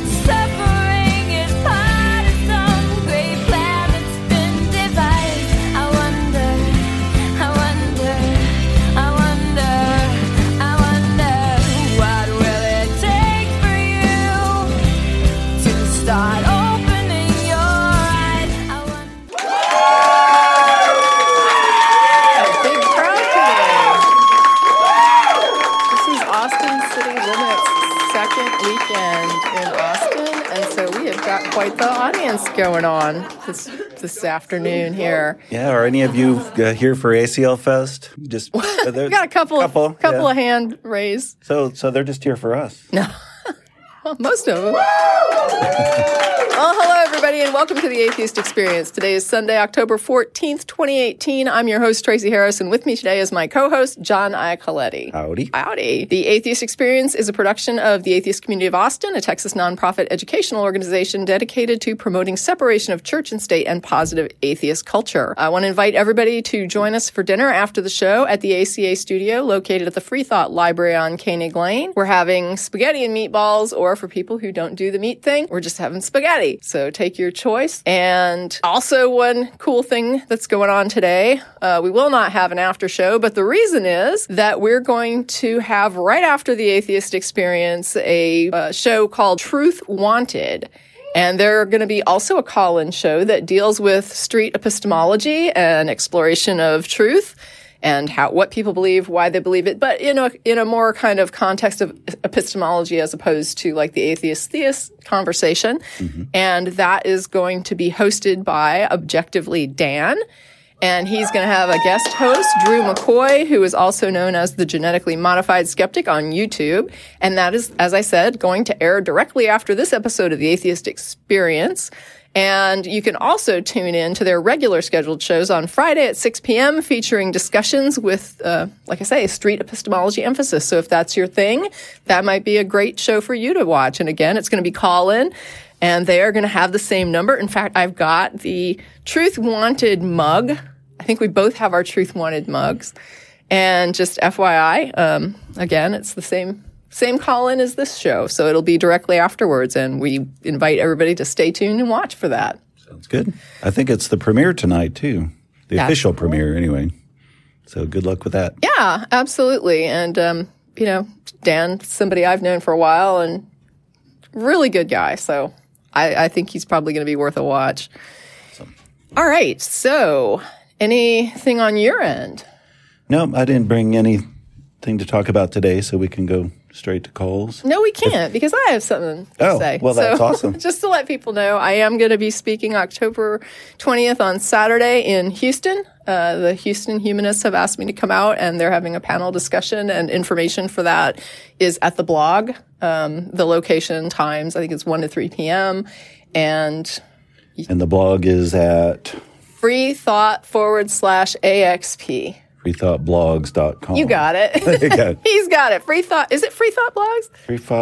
Suffering is part of some great plan that's been devised. I wonder, what will it take for you to start opening your eyes? I wonder. A big crowd today. This is Austin City Limits' second weekend in Austin, and so we have got quite the audience going on this afternoon here. Yeah, are any of you here for ACL Fest? Just We got a couple yeah. of hand raised. So they're just here for us. No. Well, most of them. Well, hello, everybody, and welcome to the Atheist Experience. Today is Sunday, October 14th, 2018. I'm your host, Tracy Harris, and with me today is my co-host, John Iacoletti. Howdy. Howdy. The Atheist Experience is a production of the Atheist Community of Austin, a Texas nonprofit educational organization dedicated to promoting separation of church and state and positive atheist culture. I want to invite everybody to join us for dinner after the show at the ACA studio located at the Free Thought Library on Koenig Lane. We're having spaghetti and meatballs, or for people who don't do the meat thing, we're just having spaghetti. So take your choice. And also one cool thing that's going on today, we will not have an after show, but the reason is that we're going to have right after the Atheist Experience a show called Truth Wanted. And there's going to be also a call-in show that deals with street epistemology and exploration of truth and what people believe, why they believe it, but in a more kind of context of epistemology as opposed to like the atheist-theist conversation. Mm-hmm. And that is going to be hosted by Objectively Dan. And he's going to have a guest host, Drew McCoy, who is also known as the Genetically Modified Skeptic on YouTube. And that is, as I said, going to air directly after this episode of the Atheist Experience. And you can also tune in to their regular scheduled shows on Friday at 6 p.m. featuring discussions with, like I say, street epistemology emphasis. So if that's your thing, that might be a great show for you to watch. And again, it's going to be call-in, and they are going to have the same number. In fact, I've got the Truth Wanted mug. I think we both have our Truth Wanted mugs. And just FYI, again, it's the same call-in as this show, so it'll be directly afterwards, and we invite everybody to stay tuned and watch for that. Sounds good. I think it's the premiere tonight, too. The official premiere, anyway. So good luck with that. Yeah, absolutely. And, Dan's somebody I've known for a while, and really good guy, so I think he's probably going to be worth a watch. Awesome. All right, so anything on your end? No, I didn't bring anything to talk about today, so we can go straight to calls. No, we can't, because I have something to say. Well, that's awesome. Just to let people know, I am going to be speaking October 20th on Saturday in Houston. The Houston Humanists have asked me to come out, and they're having a panel discussion, and information for that is at the blog. The location, times, I think it's 1 to 3 p.m. And the blog is at freethought./AXP. freethoughtblogs.com. You got it. He's got it. Free Thought. Is it Free Thought Blogs?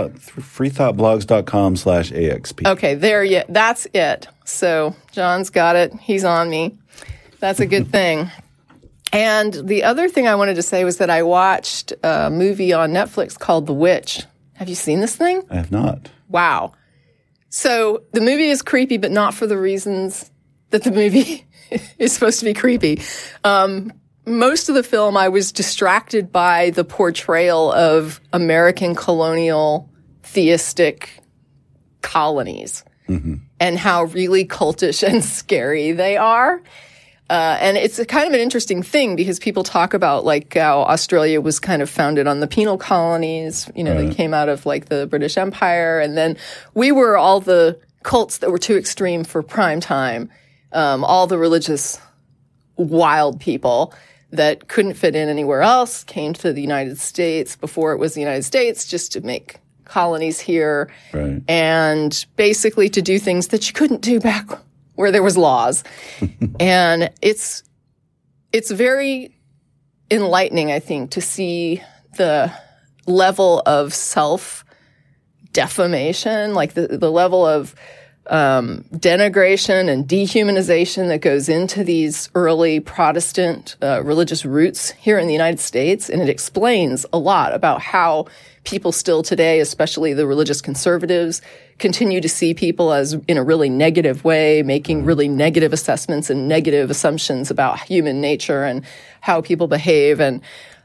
freethoughtblogs.com/AXP. Okay, that's it. So John's got it. He's on me. That's a good thing. And the other thing I wanted to say was that I watched a movie on Netflix called The Witch. Have you seen this thing? I have not. Wow. So the movie is creepy, but not for the reasons that the movie is supposed to be creepy. Most of the film, I was distracted by the portrayal of American colonial theistic colonies and how really cultish and scary they are. And it's a kind of an interesting thing because people talk about like how Australia was kind of founded on the penal colonies. They came out of like the British Empire. And then we were all the cults that were too extreme for prime time. All the religious wild people that couldn't fit in anywhere else came to the United States before it was the United States just to make colonies here and basically to do things that you couldn't do back where there was laws. And it's very enlightening, I think, to see the level of self-defamation, like the level of denigration and dehumanization that goes into these early Protestant religious roots here in the United States. And it explains a lot about how people still today, especially the religious conservatives, continue to see people as in a really negative way, making really negative assessments and negative assumptions about human nature and how people behave. And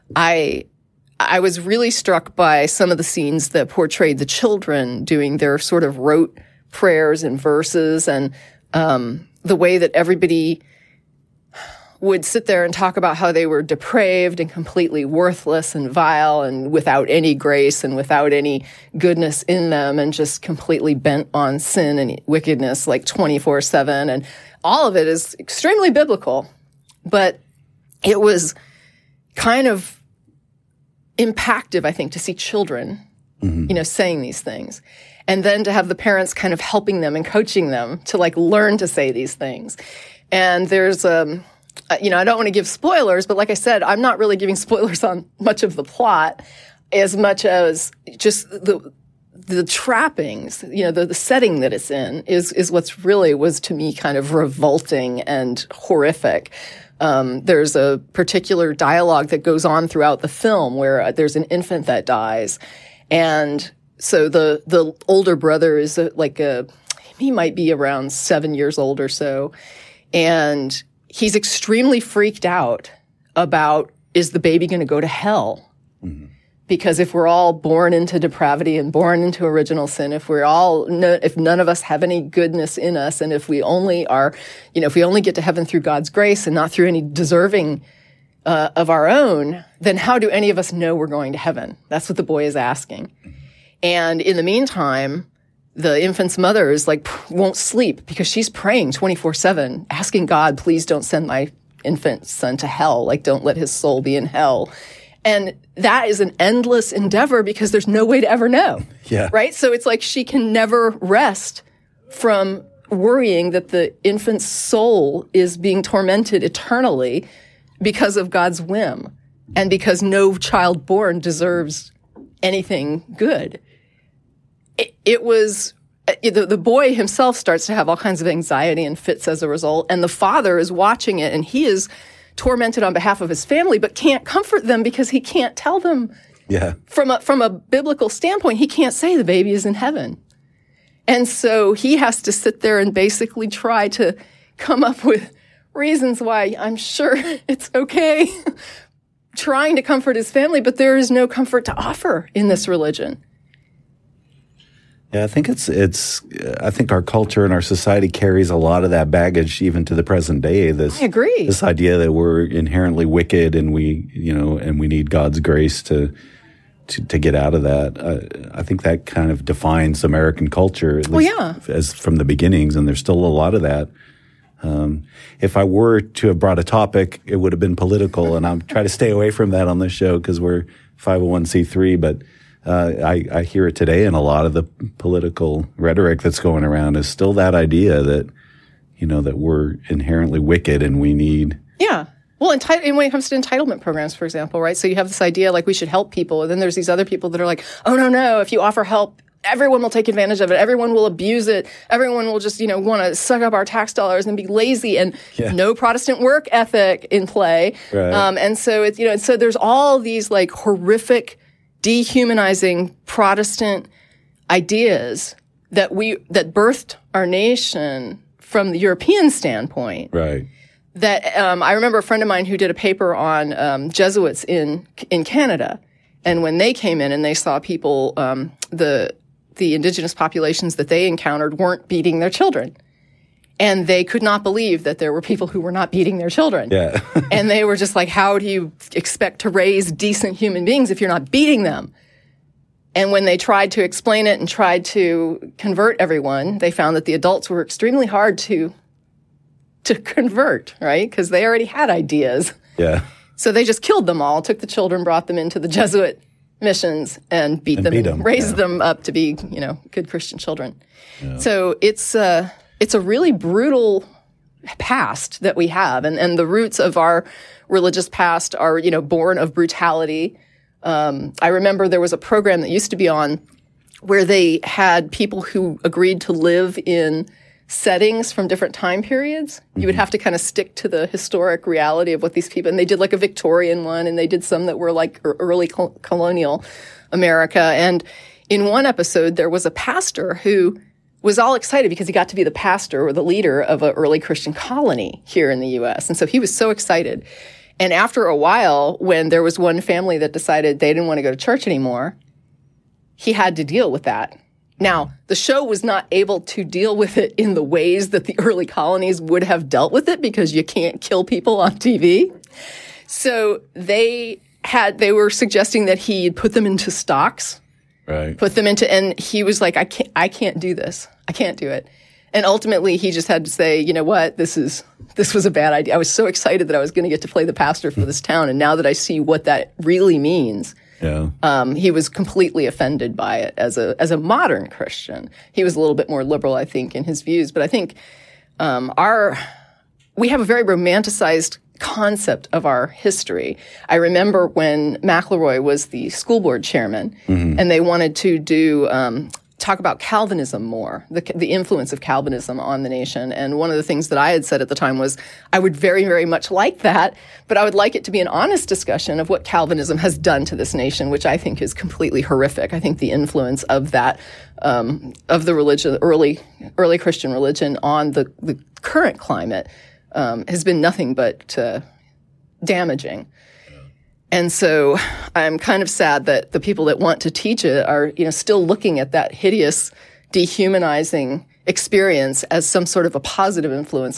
I was really struck by some of the scenes that portrayed the children doing their sort of rote prayers and verses, and the way that everybody would sit there and talk about how they were depraved and completely worthless and vile and without any grace and without any goodness in them, and just completely bent on sin and wickedness like 24/7. And all of it is extremely biblical, but it was kind of impactful, I think, to see children, saying these things. And then to have the parents kind of helping them and coaching them to like learn to say these things. And there's, I don't want to give spoilers, but like I said, I'm not really giving spoilers on much of the plot as much as just the trappings, the setting that it's in is what's really was to me kind of revolting and horrific. There's a particular dialogue that goes on throughout the film where there's an infant that dies, and so the older brother is he might be around 7 years old or so, and he's extremely freaked out about, is the baby going to go to hell? Mm-hmm. Because if we're all born into depravity and born into original sin, if none of us have any goodness in us, and if we only are, if we only get to heaven through God's grace and not through any deserving of our own, then how do any of us know we're going to heaven? That's what the boy is asking. And in the meantime, the infant's mother is won't sleep because she's praying 24/7, asking God, please don't send my infant son to hell. Don't let his soul be in hell. And that is an endless endeavor because there's no way to ever know. Yeah. Right? So it's she can never rest from worrying that the infant's soul is being tormented eternally because of God's whim and because no child born deserves anything good. It was, the boy himself starts to have all kinds of anxiety and fits as a result, and the father is watching it, and he is tormented on behalf of his family, but can't comfort them because he can't tell them. Yeah. From a biblical standpoint, he can't say the baby is in heaven. And so he has to sit there and basically try to come up with reasons why I'm sure it's okay, trying to comfort his family, but there is no comfort to offer in this religion. Yeah, I think I think our culture and our society carries a lot of that baggage even to the present day. I agree. This idea that we're inherently wicked and we need God's grace to get out of that. I think that kind of defines American culture, at least as from the beginnings, and there's still a lot of that. If I were to have brought a topic, it would have been political, and I'm trying to stay away from that on this show because we're 501c3, but I hear it today, and a lot of the political rhetoric that's going around is still that idea that, that we're inherently wicked and we need. Yeah. Well, and when it comes to entitlement programs, for example, right? So you have this idea we should help people, and then there's these other people that are oh, no, if you offer help, everyone will take advantage of it. Everyone will abuse it. Everyone will just, want to suck up our tax dollars and be lazy, and no Protestant work ethic in play. Right. And so it's, so there's all these horrific, dehumanizing Protestant ideas that birthed our nation from the European standpoint. Right. That I remember a friend of mine who did a paper on Jesuits in Canada, and when they came in and they saw people, the indigenous populations that they encountered weren't beating their children. And they could not believe that there were people who were not beating their children. Yeah. And they were just how do you expect to raise decent human beings if you're not beating them? And when they tried to explain it and tried to convert everyone, they found that the adults were extremely hard to convert, right? Because they already had ideas. Yeah. So they just killed them all, took the children, brought them into the Jesuit missions, and beat them, raised them up to be, good Christian children. Yeah. So it's a really brutal past that we have, and the roots of our religious past are, born of brutality. I remember there was a program that used to be on where they had people who agreed to live in settings from different time periods. You would have to kind of stick to the historic reality of what these people, and they did like a Victorian one, and they did some that were like early colonial America. And in one episode, there was a pastor who was all excited because he got to be the pastor or the leader of an early Christian colony here in the U.S. And so he was so excited. And after a while, when there was one family that decided they didn't want to go to church anymore, he had to deal with that. Now, the show was not able to deal with it in the ways that the early colonies would have dealt with it because you can't kill people on TV. So they were suggesting that he put them into stocks. Right. And he was like, I can't do this. I can't do it. And ultimately he just had to say, you know what, this was a bad idea. I was so excited that I was going to get to play the pastor for this town. And now that I see what that really means, he was completely offended by it as a modern Christian. He was a little bit more liberal, I think, in his views. But I think, we have a very romanticized concept of our history. I remember when McElroy was the school board chairman, and they wanted to do talk about Calvinism more, the influence of Calvinism on the nation. And one of the things that I had said at the time was, I would very, very much like that, but I would like it to be an honest discussion of what Calvinism has done to this nation, which I think is completely horrific. I think the influence of that, of the religion, early Christian religion on the current climate, has been nothing but damaging. And so I'm kind of sad that the people that want to teach it are, still looking at that hideous, dehumanizing experience as some sort of a positive influence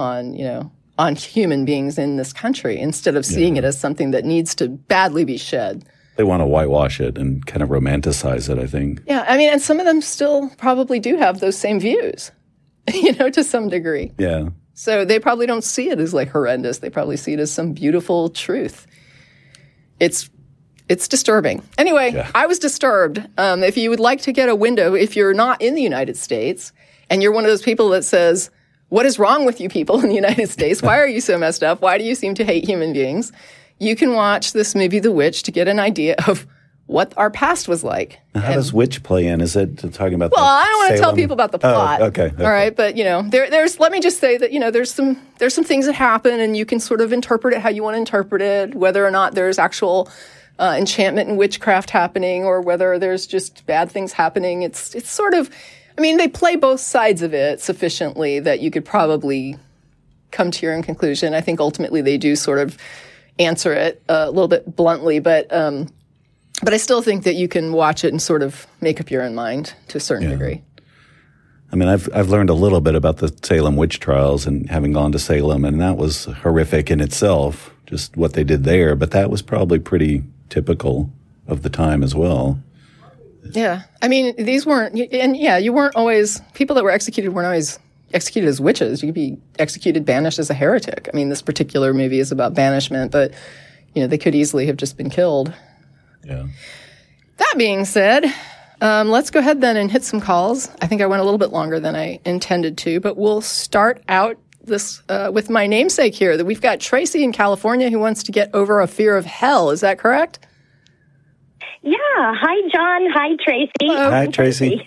on human beings in this country, instead of seeing it as something that needs to badly be shed. They want to whitewash it and kind of romanticize it, I think. Yeah, I mean, and some of them still probably do have those same views, to some degree. Yeah. So they probably don't see it as like horrendous. They probably see it as some beautiful truth. It's disturbing. Anyway, I was disturbed. If you would like to get a window, if you're not in the United States and you're one of those people that says, what is wrong with you people in the United States? Why are you so messed up? Why do you seem to hate human beings? You can watch this movie, The Witch, to get an idea of what our past was like. Now, how does Witch play in? Is it talking about I don't want to tell people about the plot. Oh, okay. All right. But, there's, let me just say that, there's some things that happen and you can sort of interpret it how you want to interpret it, whether or not there's actual enchantment and witchcraft happening or whether there's just bad things happening. It's sort of, they play both sides of it sufficiently that you could probably come to your own conclusion. I think ultimately they do sort of answer it a little bit bluntly, but I still think that you can watch it and sort of make up your own mind to a certain degree. I've learned a little bit about the Salem witch trials and having gone to Salem, and that was horrific in itself, just what they did there. But that was probably pretty typical of the time as well. Yeah. These weren't, and you weren't always, people that were executed weren't always executed as witches. You could be executed, banished as a heretic. This particular movie is about banishment, but, they could easily have just been killed. Yeah. That being said, let's go ahead then and hit some calls. I think I went a little bit longer than I intended to, but we'll start out this with my namesake here. That we've got Tracy in California who wants to get over a fear of hell. Is that correct? Yeah. Hi, John. Hi, Tracy. Hello. Hi, Tracy.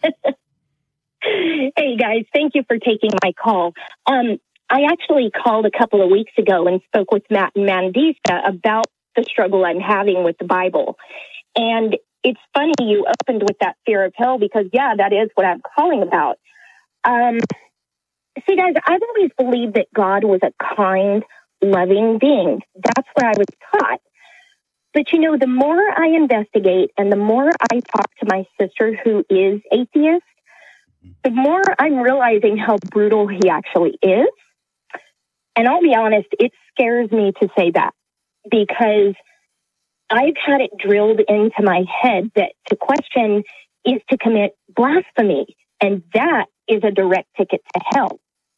Hey, guys. Thank you for taking my call. I actually called a couple of weeks ago and spoke with Matt and Mandisa about the struggle I'm having with the Bible. And it's funny you opened with that fear of hell because, that is what I'm calling about. See, guys, I've always believed that God was a kind, loving being. That's what I was taught. But, the more I investigate and the more I talk to my sister who is atheist, the more I'm realizing how brutal he actually is. And I'll be honest, it scares me to say that, because I've had it drilled into my head that to question is to commit blasphemy, and that is a direct ticket to hell.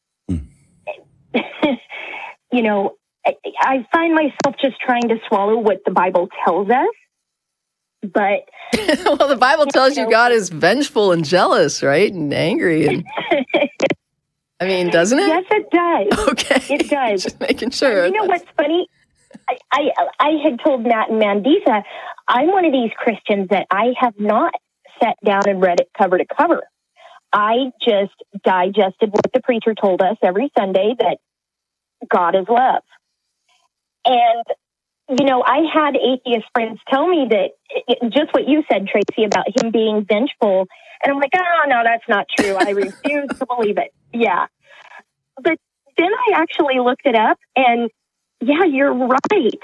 I find myself just trying to swallow what the Bible tells us, but... Well, the Bible tells you God is vengeful and jealous, right? And angry. And... doesn't it? Yes, it does. Okay. It does. Just making sure. And what's funny? I had told Matt and Mandisa, I'm one of these Christians that I have not sat down and read it cover to cover. I just digested what the preacher told us every Sunday, that God is love. And, you know, I had atheist friends tell me that just what you said, Tracy, about him being vengeful. And I'm like, oh, no, that's not true. I refuse to believe it. Yeah. But then I actually looked it up, and yeah, you're right.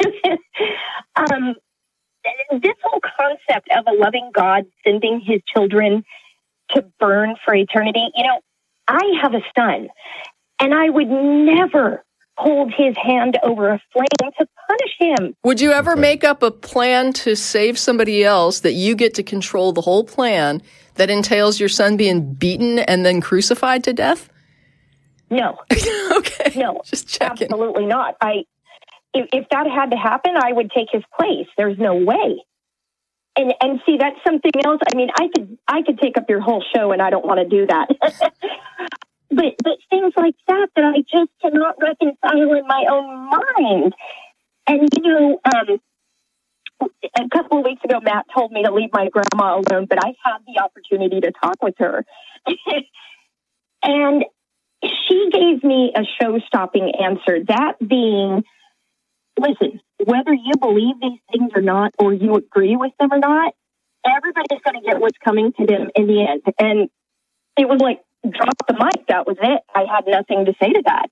This whole concept of a loving God sending his children to burn for eternity, you know, I have a son, and I would never hold his hand over a flame to punish him. Would you ever make up a plan to save somebody else that you get to control the whole plan that entails your son being beaten and then crucified to death? No. Okay. No. Just checking. Absolutely not. If that had to happen, I would take his place. There's no way. And see, that's something else. I mean, I could take up your whole show, and I don't want to do that. but things like that I just cannot reconcile in my own mind. And, you know, a couple of weeks ago, Matt told me to leave my grandma alone, but I had the opportunity to talk with her. And she gave me a show-stopping answer, that being, listen, whether you believe these things or not, or you agree with them or not, everybody's going to get what's coming to them in the end. And it was like, drop the mic. That was it. I had nothing to say to that.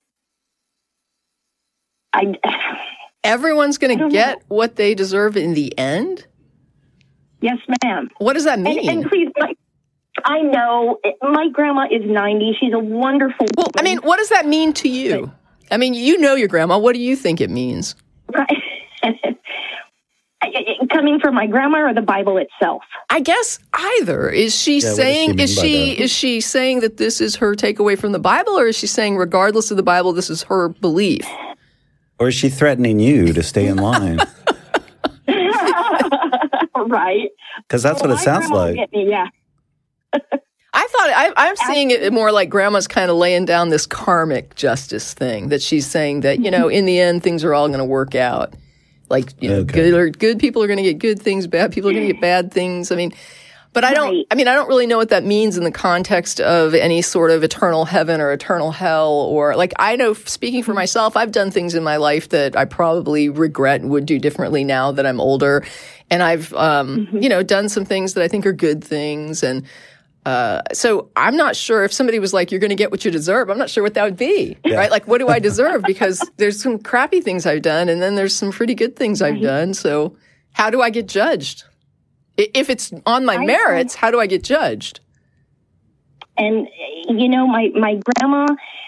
Everyone's going to get what they deserve in the end? Yes, ma'am. What does that mean? And please, I know my grandma is 90. She's a wonderful woman. I mean, what does that mean to you? I mean, you know your grandma. What do you think it means? Right. Coming from my grandma or the Bible itself? I guess either. Is she saying is she saying that this is her takeaway from the Bible, or is she saying regardless of the Bible, this is her belief? Or is she threatening you to stay in line? Right. Because that's what it sounds like. Yeah. I'm seeing it more like grandma's kind of laying down this karmic justice thing, that she's saying that, you know, in the end, things are all going to work out. Like, you know, good people are going to get good things, bad people are going to get bad things. I mean, but I don't really know what that means in the context of any sort of eternal heaven or eternal hell, or like, I know, speaking for myself, I've done things in my life that I probably regret and would do differently now that I'm older. And I've, you know, done some things that I think are good things. And, so I'm not sure if somebody was like, you're going to get what you deserve. I'm not sure what that would be, right? Like, what do I deserve? Because there's some crappy things I've done, and then there's some pretty good things I've done. So how do I get judged? If it's on my merits, how do I get judged? And, you know, my grandma,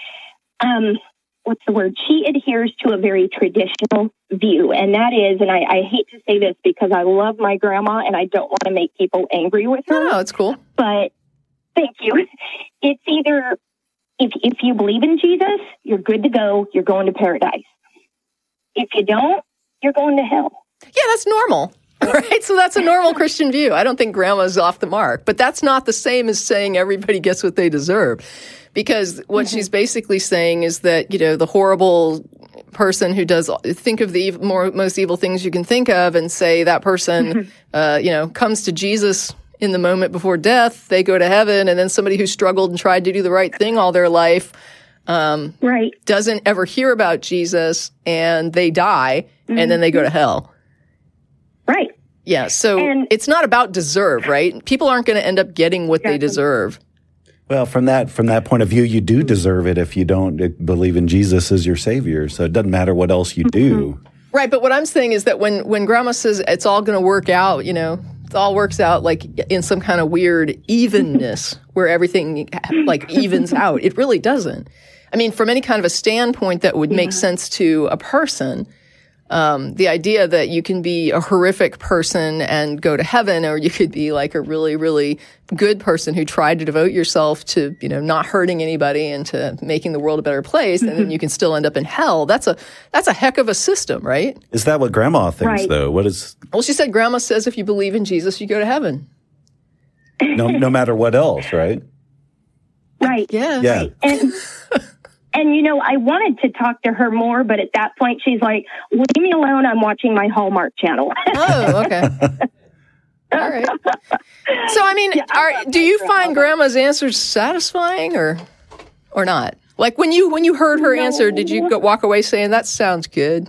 what's the word? She adheres to a very traditional view. And that is, and I hate to say this because I love my grandma and I don't want to make people angry with her. No, it's cool. But thank you. It's either, if you believe in Jesus, you're good to go. You're going to paradise. If you don't, you're going to hell. Yeah, that's normal. Right? So that's a normal Christian view. I don't think grandma's off the mark, but that's not the same as saying everybody gets what they deserve. Because what she's basically saying is that, you know, the horrible person who does think of the most evil things you can think of and say that person, you know, comes to Jesus in the moment before death, they go to heaven, and then somebody who struggled and tried to do the right thing all their life doesn't ever hear about Jesus, and they die, and then they go to hell. Right. Yeah, so it's not about deserve, right? People aren't going to end up getting what they deserve. Well, from that point of view, you do deserve it if you don't believe in Jesus as your savior. So it doesn't matter what else you do. Right, but what I'm saying is that when Grandma says it's all going to work out, you know, it all works out like in some kind of weird evenness where everything like evens out. It really doesn't. I mean, from any kind of a standpoint that would make sense to a person, the idea that you can be a horrific person and go to heaven, or you could be like a really, really good person who tried to devote yourself to, you know, not hurting anybody and to making the world a better place, and then you can still end up in hell. That's a heck of a system, right? Is that what Grandma thinks, though? What is? Well, she said Grandma says if you believe in Jesus, you go to heaven. No matter what else, right? Right. Yeah. Yeah. And, you know, I wanted to talk to her more, but at that point, she's like, leave me alone. I'm watching my Hallmark channel. Oh, okay. All right. So, I mean, do you find Grandma's answers satisfying or not? Like when you heard her answer, did you walk away saying, that sounds good?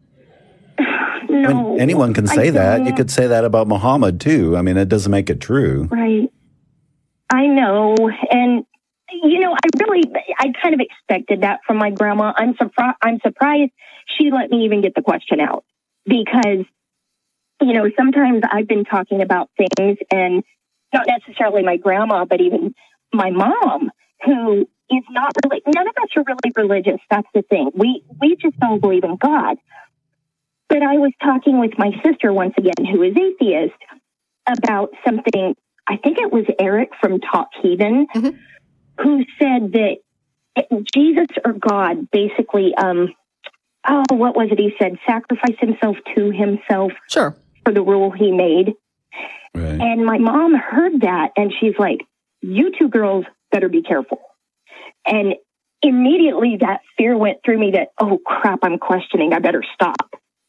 No. Anyone can say that. You could say that about Muhammad, too. I mean, it doesn't make it true. Right. I know. And, I kind of expected that from my grandma. I'm surprised she let me even get the question out because, sometimes I've been talking about things and not necessarily my grandma, but even my mom, who is not really, none of us are really religious. That's the thing. We just don't believe in God. But I was talking with my sister once again, who is atheist, about something. I think it was Eric from Talk Heathen, who said that Jesus or God basically, what was it? He said, sacrifice himself to himself for the rule he made. Right. And my mom heard that, and she's like, you two girls better be careful. And immediately that fear went through me that, oh, crap, I'm questioning. I better stop.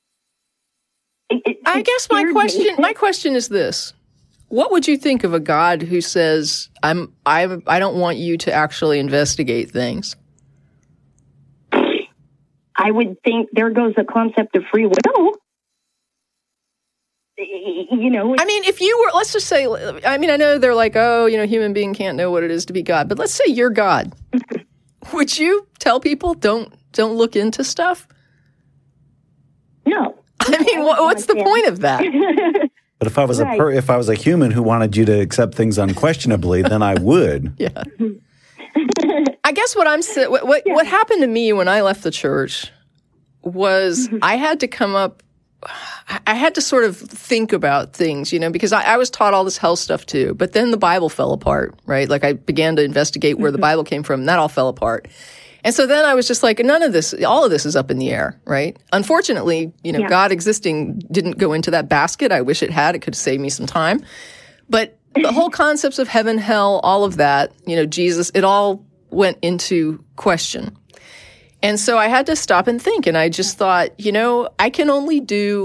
I guess my question is this. What would you think of a God who says, I don't want you to actually investigate things? I would think there goes the concept of free will. I mean, if you were, let's just say, I mean, I know they're like, oh, human being can't know what it is to be God. But let's say you're God. Would you tell people don't look into stuff? No. I mean, what's the point of that? But if I was if I was a human who wanted you to accept things unquestionably, then I would. Yeah. I guess what happened to me when I left the church was I had to sort of think about things, because I was taught all this hell stuff too, but then the Bible fell apart, right? Like I began to investigate where the Bible came from, and that all fell apart. And so then I was just like, all of this is up in the air, right? Unfortunately, God existing didn't go into that basket. I wish it had. It could save me some time. But the whole concepts of heaven, hell, all of that, Jesus, it all went into question. And so I had to stop and think. And I just thought, I can only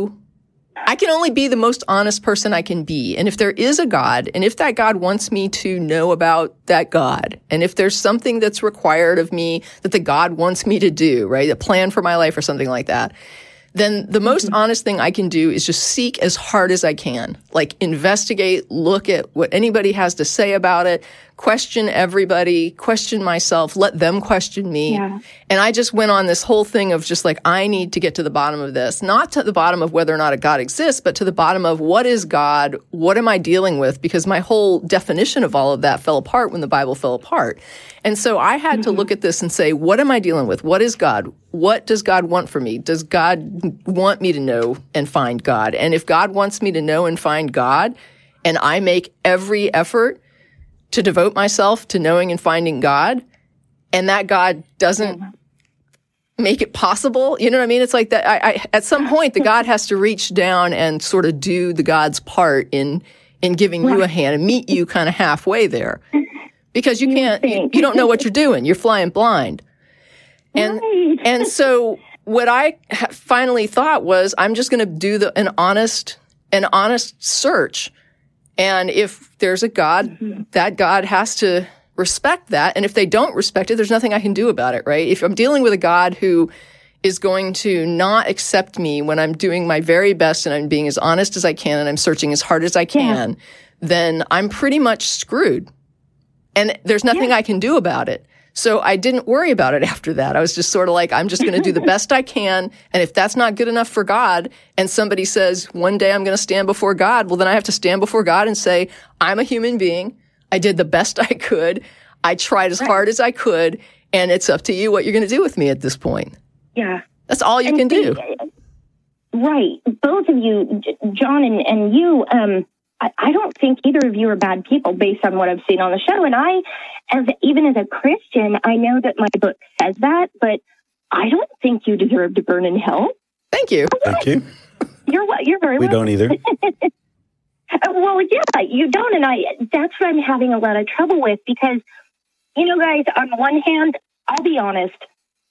be the most honest person I can be. And if there is a God, and if that God wants me to know about that God, and if there's something that's required of me that the God wants me to do, right, a plan for my life or something like that, then the most honest thing I can do is just seek as hard as I can. Like investigate, look at what anybody has to say about it, question everybody, question myself, let them question me. Yeah. And I just went on this whole thing of just like, I need to get to the bottom of this, not to the bottom of whether or not a God exists, but to the bottom of what is God? What am I dealing with? Because my whole definition of all of that fell apart when the Bible fell apart. And so I had to look at this and say, what am I dealing with? What is God? What does God want from me? Does God want me to know and find God? And if God wants me to know and find God, and I make every effort to devote myself to knowing and finding God, and that God doesn't make it possible, you know what I mean? It's like that. I at some point, the God has to reach down and sort of do the God's part in giving you a hand and meet you kind of halfway there. Because you can't, you don't know what you're doing. You're flying blind. And so what I finally thought was, I'm just going to do an honest search. And if there's a God, that God has to respect that. And if they don't respect it, there's nothing I can do about it, right? If I'm dealing with a God who is going to not accept me when I'm doing my very best and I'm being as honest as I can and I'm searching as hard as I can, then I'm pretty much screwed. And there's nothing I can do about it. So I didn't worry about it after that. I was just sort of like, I'm just going to do the best I can. And if that's not good enough for God, and somebody says, one day I'm going to stand before God, well, then I have to stand before God and say, I'm a human being. I did the best I could. I tried as hard as I could. And it's up to you what you're going to do with me at this point. Yeah. That's all you can do. Right. Both of you, John and you, I don't think either of you are bad people based on what I've seen on the show. And even as a Christian, I know that my book says that, but I don't think you deserve to burn in hell. Thank you. Thank you. You're very We welcome. don't either. Well, yeah, you don't. And that's what I'm having a lot of trouble with because, guys, on one hand, I'll be honest,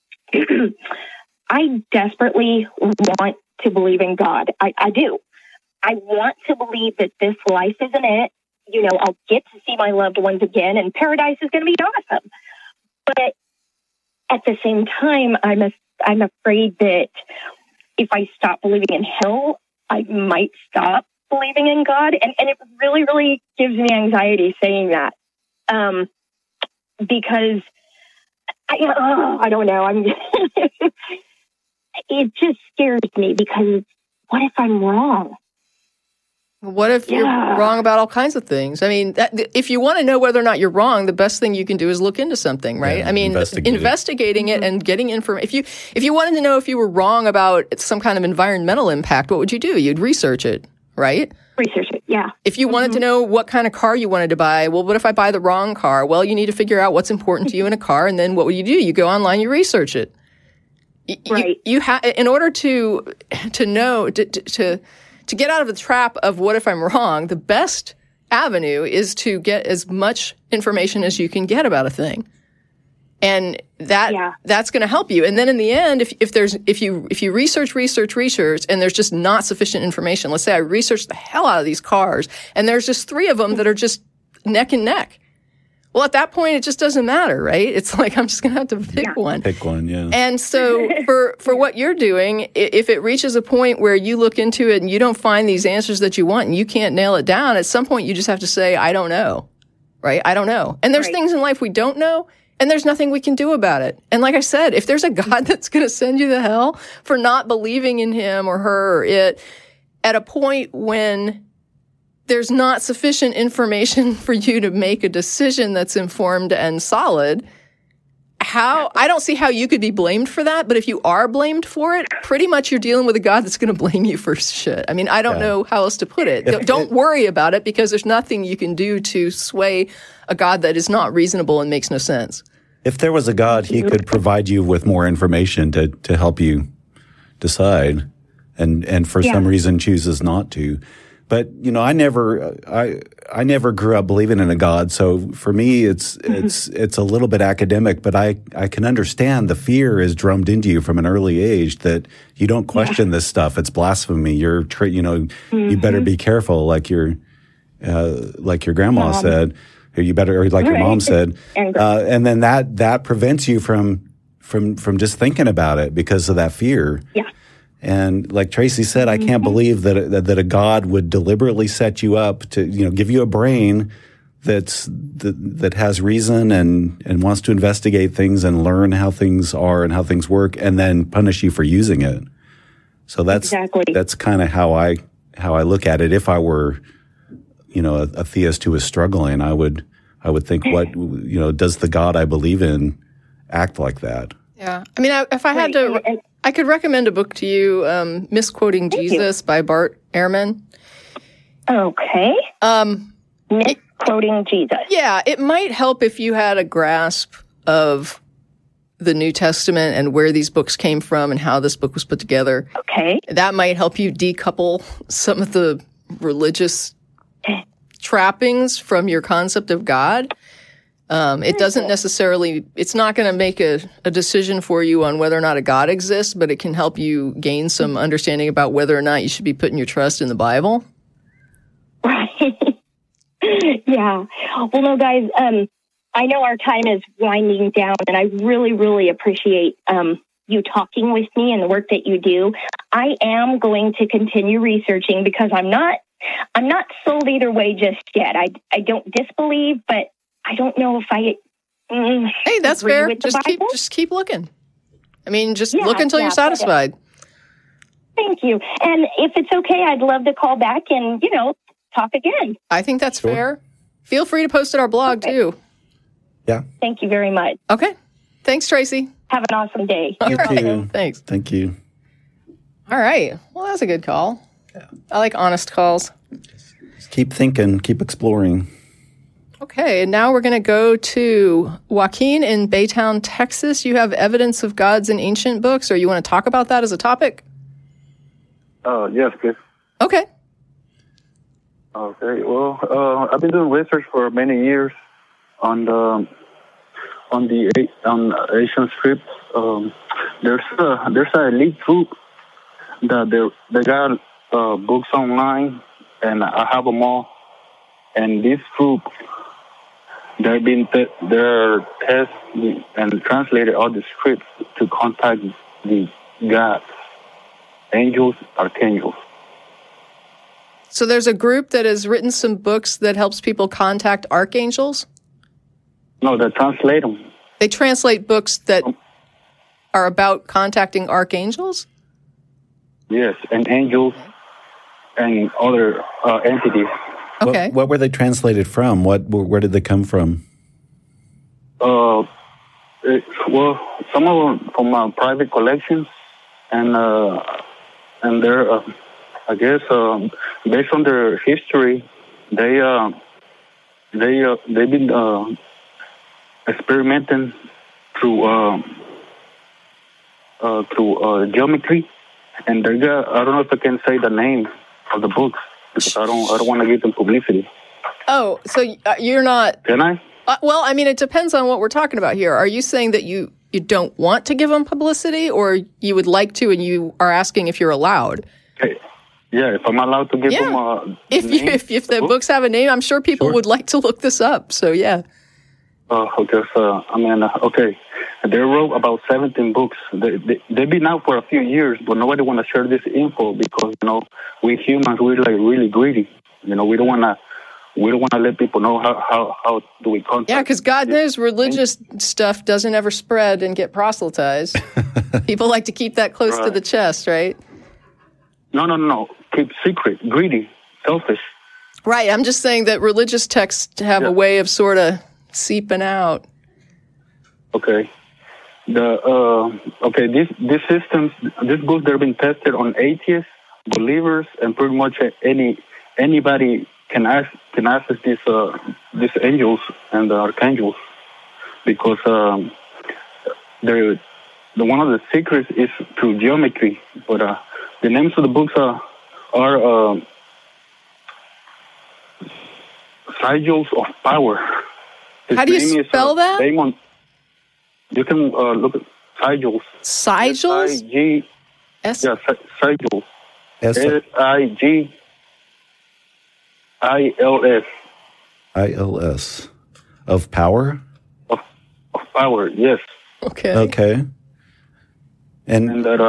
I desperately want to believe in God. I do. I want to believe that this life isn't it. You know, I'll get to see my loved ones again, and paradise is going to be awesome. But at the same time, I'm afraid that if I stop believing in hell, I might stop believing in God. And it really, really gives me anxiety saying that. Because I don't know. It just scares me because what if I'm wrong? What if you're wrong about all kinds of things? I mean, if you want to know whether or not you're wrong, the best thing you can do is look into something, right? Yeah, I mean, investigating it and getting information. If you wanted to know if you were wrong about some kind of environmental impact, what would you do? You'd research it, right? Research it, yeah. If you wanted to know what kind of car you wanted to buy, well, what if I buy the wrong car? Well, you need to figure out what's important to you in a car, and then what would you do? You go online, you research it. Right. You in order to know to get out of the trap of what if I'm wrong, the best avenue is to get as much information as you can get about a thing. And that's going to help you. And then in the end, if you research and there's just not sufficient information, let's say I researched the hell out of these cars and there's just 3 of them that are just neck and neck. Well, at that point, it just doesn't matter, right? It's like, I'm just going to have to pick one. Pick one, yeah. And so for what you're doing, if it reaches a point where you look into it and you don't find these answers that you want and you can't nail it down, at some point you just have to say, I don't know, right? I don't know. And there's things in life we don't know, and there's nothing we can do about it. And like I said, if there's a God that's going to send you to hell for not believing in him or her or it, at a point when there's not sufficient information for you to make a decision that's informed and solid, I don't see how you could be blamed for that. But if you are blamed for it, pretty much you're dealing with a God that's going to blame you for shit. I mean, I don't know how else to put it. Don't worry about it because there's nothing you can do to sway a God that is not reasonable and makes no sense. If there was a God, he could provide you with more information to help you decide, and for some reason chooses not to. But, you know, I never grew up believing in a God. So for me, it's a little bit academic, but I can understand the fear is drummed into you from an early age that you don't question this stuff. It's blasphemy. You better be careful, like your grandma said, or you better, or like your mom said. And then that prevents you from just thinking about it because of that fear. Yeah. And like Tracy said, I can't believe that a God would deliberately set you up to, give you a brain that has reason and wants to investigate things and learn how things are and how things work, and then punish you for using it. So that's kind of how I look at it. If I were, a theist who was struggling, I would think, does the God I believe in act like that? Yeah. I mean, if I had to, I could recommend a book to you, Misquoting Jesus by Bart Ehrman. Okay. Misquoting Jesus. Yeah, it might help if you had a grasp of the New Testament and where these books came from and how this book was put together. Okay. That might help you decouple some of the religious trappings from your concept of God. It doesn't necessarily, it's not going to make a decision for you on whether or not a God exists, but it can help you gain some understanding about whether or not you should be putting your trust in the Bible. Right. Yeah. Well, no, guys, I know our time is winding down, and I really, really appreciate you talking with me and the work that you do. I am going to continue researching because I'm not sold either way just yet. I don't disbelieve, but I don't know if I. Hey, that's fair. Just keep looking. I mean, just look until you're satisfied. Thank you. And if it's okay, I'd love to call back and talk again. I think that's fair. Feel free to post at our blog too. Yeah. Thank you very much. Okay. Thanks, Tracy. Have an awesome day. You too. Thanks. Thank you. All right. Well, that's a good call. Yeah. I like honest calls. Just keep thinking. Keep exploring. Okay, and now we're going to go to Joaquin in Baytown, Texas. You have evidence of gods in ancient books, or you want to talk about that as a topic? Yes, please. Okay. Okay. Well, I've been doing research for many years on Asian scripts. There's a elite group that the God books online, and I have them all. And this group, they're tested and translated all the scripts to contact the gods, angels, archangels. So there's a group that has written some books that helps people contact archangels? No, they translate them. They translate books that are about contacting archangels? Yes, and angels and other entities. Okay. What were they translated from? Where did they come from? Well, some of them from private collections, and they're, I guess, based on their history, they've been experimenting through geometry, and I don't know if I can say the name of the books because I don't want to give them publicity. Oh, so you're not? Can I? Well, I mean, it depends on what we're talking about here. Are you saying that you don't want to give them publicity, or you would like to, and you are asking if you're allowed? Okay. Yeah, if I'm allowed to give them if the books have a name, I'm sure people would like to look this up. So yeah. Okay. Okay. They wrote about 17 books. They've been out for a few years, but nobody want to share this info because we humans we're like really greedy. We don't want to let people know how do we contact. Yeah, because God knows religious stuff doesn't ever spread and get proselytized. People like to keep that close to the chest, right? No. Keep secret, greedy, selfish. Right. I'm just saying that religious texts have a way of sort of seeping out. Okay. These systems, these books, they've been tested on atheists, believers, and pretty much anybody can access these angels and the archangels, because the one of the secrets is through geometry. But the names of the books are Sigils of Power. How do you spell that? Damon. You can look at Sigils. Sigils? S-I-G-S. Yeah, Sigils. S-I-G-I-L-S. I-L-S. Of power? Of power, yes. Okay. And that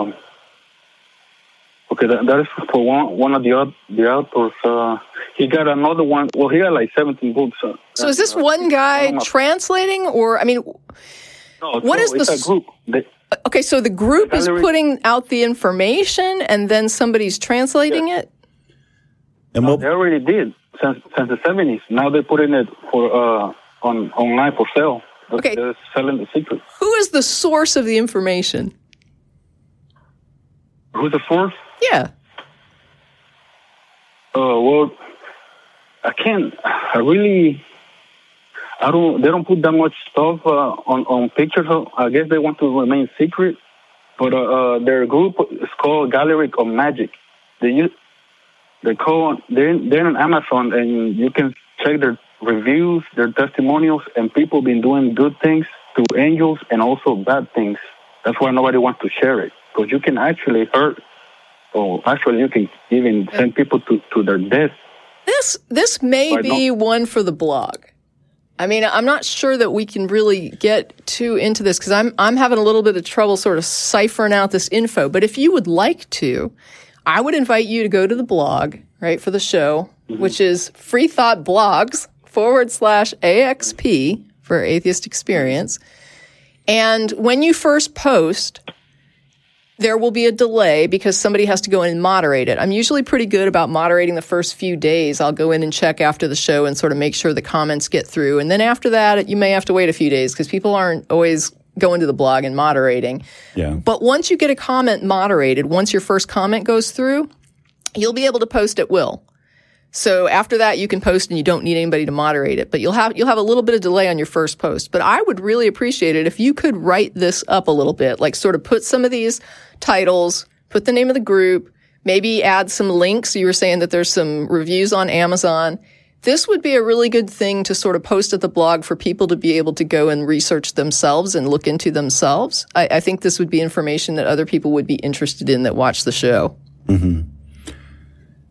that is for one of the authors. He got another one. Well, he had like 17 books. So is this one guy translating, or what is it's a group? Okay, so the group is putting out the information, and then somebody's translating it. And they already did since the 70s. Now they're putting it for online for sale. Okay, they're selling the secret. Who is the source of the information? Who's the source? Yeah. Well, I can't. They don't put that much stuff on pictures. So I guess they want to remain secret. But their group is called Gallery of Magic. They're on Amazon, and you can check their reviews, their testimonials, and people been doing good things to angels and also bad things. That's why nobody wants to share it, because you can actually hurt, or actually you can even send people to their death. This may be one for the blog. I mean, I'm not sure that we can really get too into this because I'm having a little bit of trouble sort of ciphering out this info. But if you would like to, I would invite you to go to the blog, right, for the show, which is freethoughtblogs.com/AXP for Atheist Experience. And when you first post, there will be a delay because somebody has to go in and moderate it. I'm usually pretty good about moderating the first few days. I'll go in and check after the show and sort of make sure the comments get through. And then after that, you may have to wait a few days because people aren't always going to the blog and moderating. Yeah. But once you get a comment moderated, once your first comment goes through, you'll be able to post at will. So after that, you can post and you don't need anybody to moderate it. But you'll have a little bit of delay on your first post. But I would really appreciate it if you could write this up a little bit, like sort of put some of these titles, put the name of the group, maybe add some links. You were saying that there's some reviews on Amazon. This would be a really good thing to sort of post at the blog for people to be able to go and research themselves and look into themselves. I think this would be information that other people would be interested in that watch the show. Mm-hmm.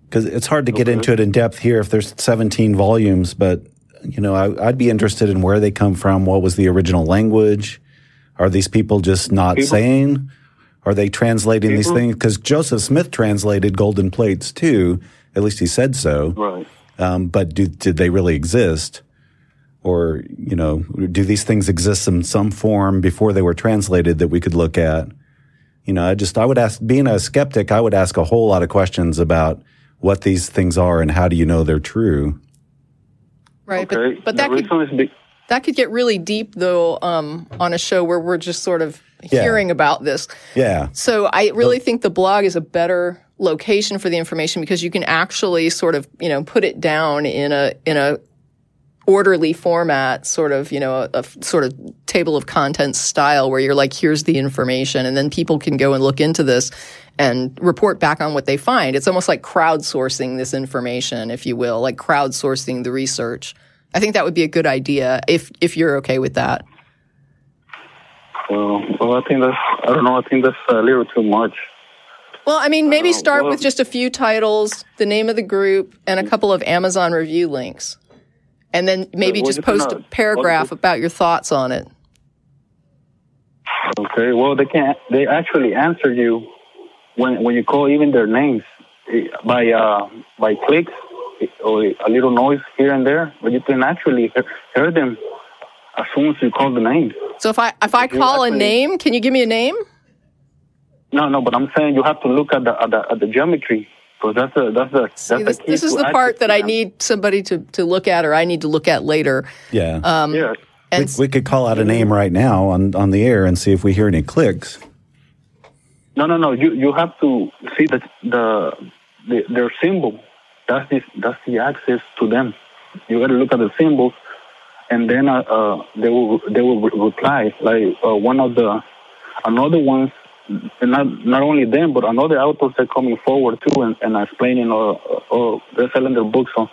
because it's hard to get into it in depth here if there's 17 volumes, but, I'd be interested in where they come from. What was the original language? Are these people just not sane? Are they translating these things? Because Joseph Smith translated golden plates too. At least he said so. Right. But did they really exist? Or, do these things exist in some form before they were translated that we could look at? I would ask, being a skeptic, I would ask a whole lot of questions about what these things are and how do you know they're true? Right. Okay. But that could get really deep, though, on a show where we're just sort of hearing about this. Yeah. So I really think the blog is a better location for the information because you can actually sort of, put it down in a orderly format, sort of, a sort of table of contents style where you're like, here's the information. And then people can go and look into this and report back on what they find. It's almost like crowdsourcing this information, if you will, like crowdsourcing the research. I think that would be a good idea if you're okay with that. Well, I think that's a little too much. Well, I mean, maybe start with just a few titles, the name of the group, and a couple of Amazon review links. And then maybe just post a paragraph about your thoughts on it. Okay. Well, they actually answer you when you call even their names by clicks or a little noise here and there, but you can actually hear them as soon as you call the name. So if I call a name, can you give me a name? No, but I'm saying you have to look at the geometry. So that's the key. This is the part that I need somebody to look at, or I need to look at later. Yeah. Yeah. And we could call out a name right now on the air and see if we hear any clicks. No. You have to see their symbol. That's the access to them. You got to look at the symbols, and then they will reply. Like one of the another ones. And not only them, but another authors are coming forward too and explaining or they're selling their books on,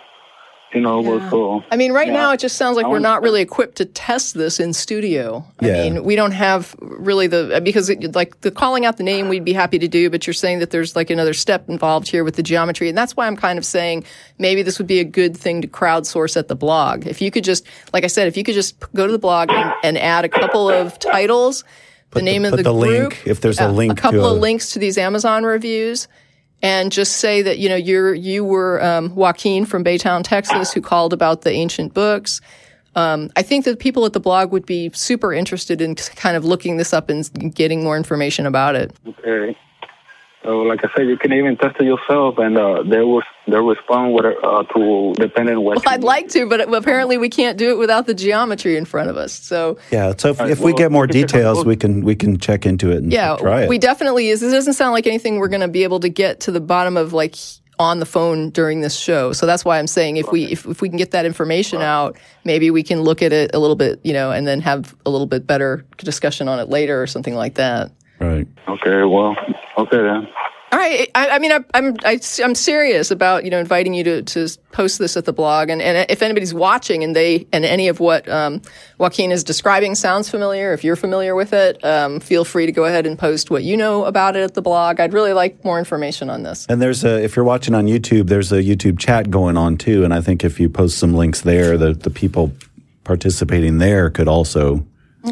So I mean, now it just sounds like we're not really equipped to test this in studio. I mean, we don't have really because the calling out the name we'd be happy to do, but you're saying that there's like another step involved here with the geometry, and that's why I'm kind of saying maybe this would be a good thing to crowdsource at the blog. If you could just, like I said, go to the blog and add a couple of titles. The name of the group, link, if there's a link, a couple of links to these Amazon reviews, and just say that you were Joaquin from Baytown, Texas, who called about the ancient books. I think that people at the blog would be super interested in kind of looking this up and getting more information about it. Okay. So, like I said, you can even test it yourself, and they'll respond to depending on what. Well, I'd like to, but apparently we can't do it without the geometry in front of us. So if we get more details, we can check into it and try it. We definitely is. This doesn't sound like anything we're going to be able to get to the bottom of, like on the phone during this show. So that's why I'm saying if we can get that information out, maybe we can look at it a little bit, and then have a little bit better discussion on it later or something like that. Right. Okay. Well. Okay then. All right. I mean, I'm serious about inviting you to post this at the blog, and if anybody's watching and any of what Joaquin is describing sounds familiar, if you're familiar with it, feel free to go ahead and post what you know about it at the blog. I'd really like more information on this. And if you're watching on YouTube, there's a YouTube chat going on too, and I think if you post some links there, the people participating there could also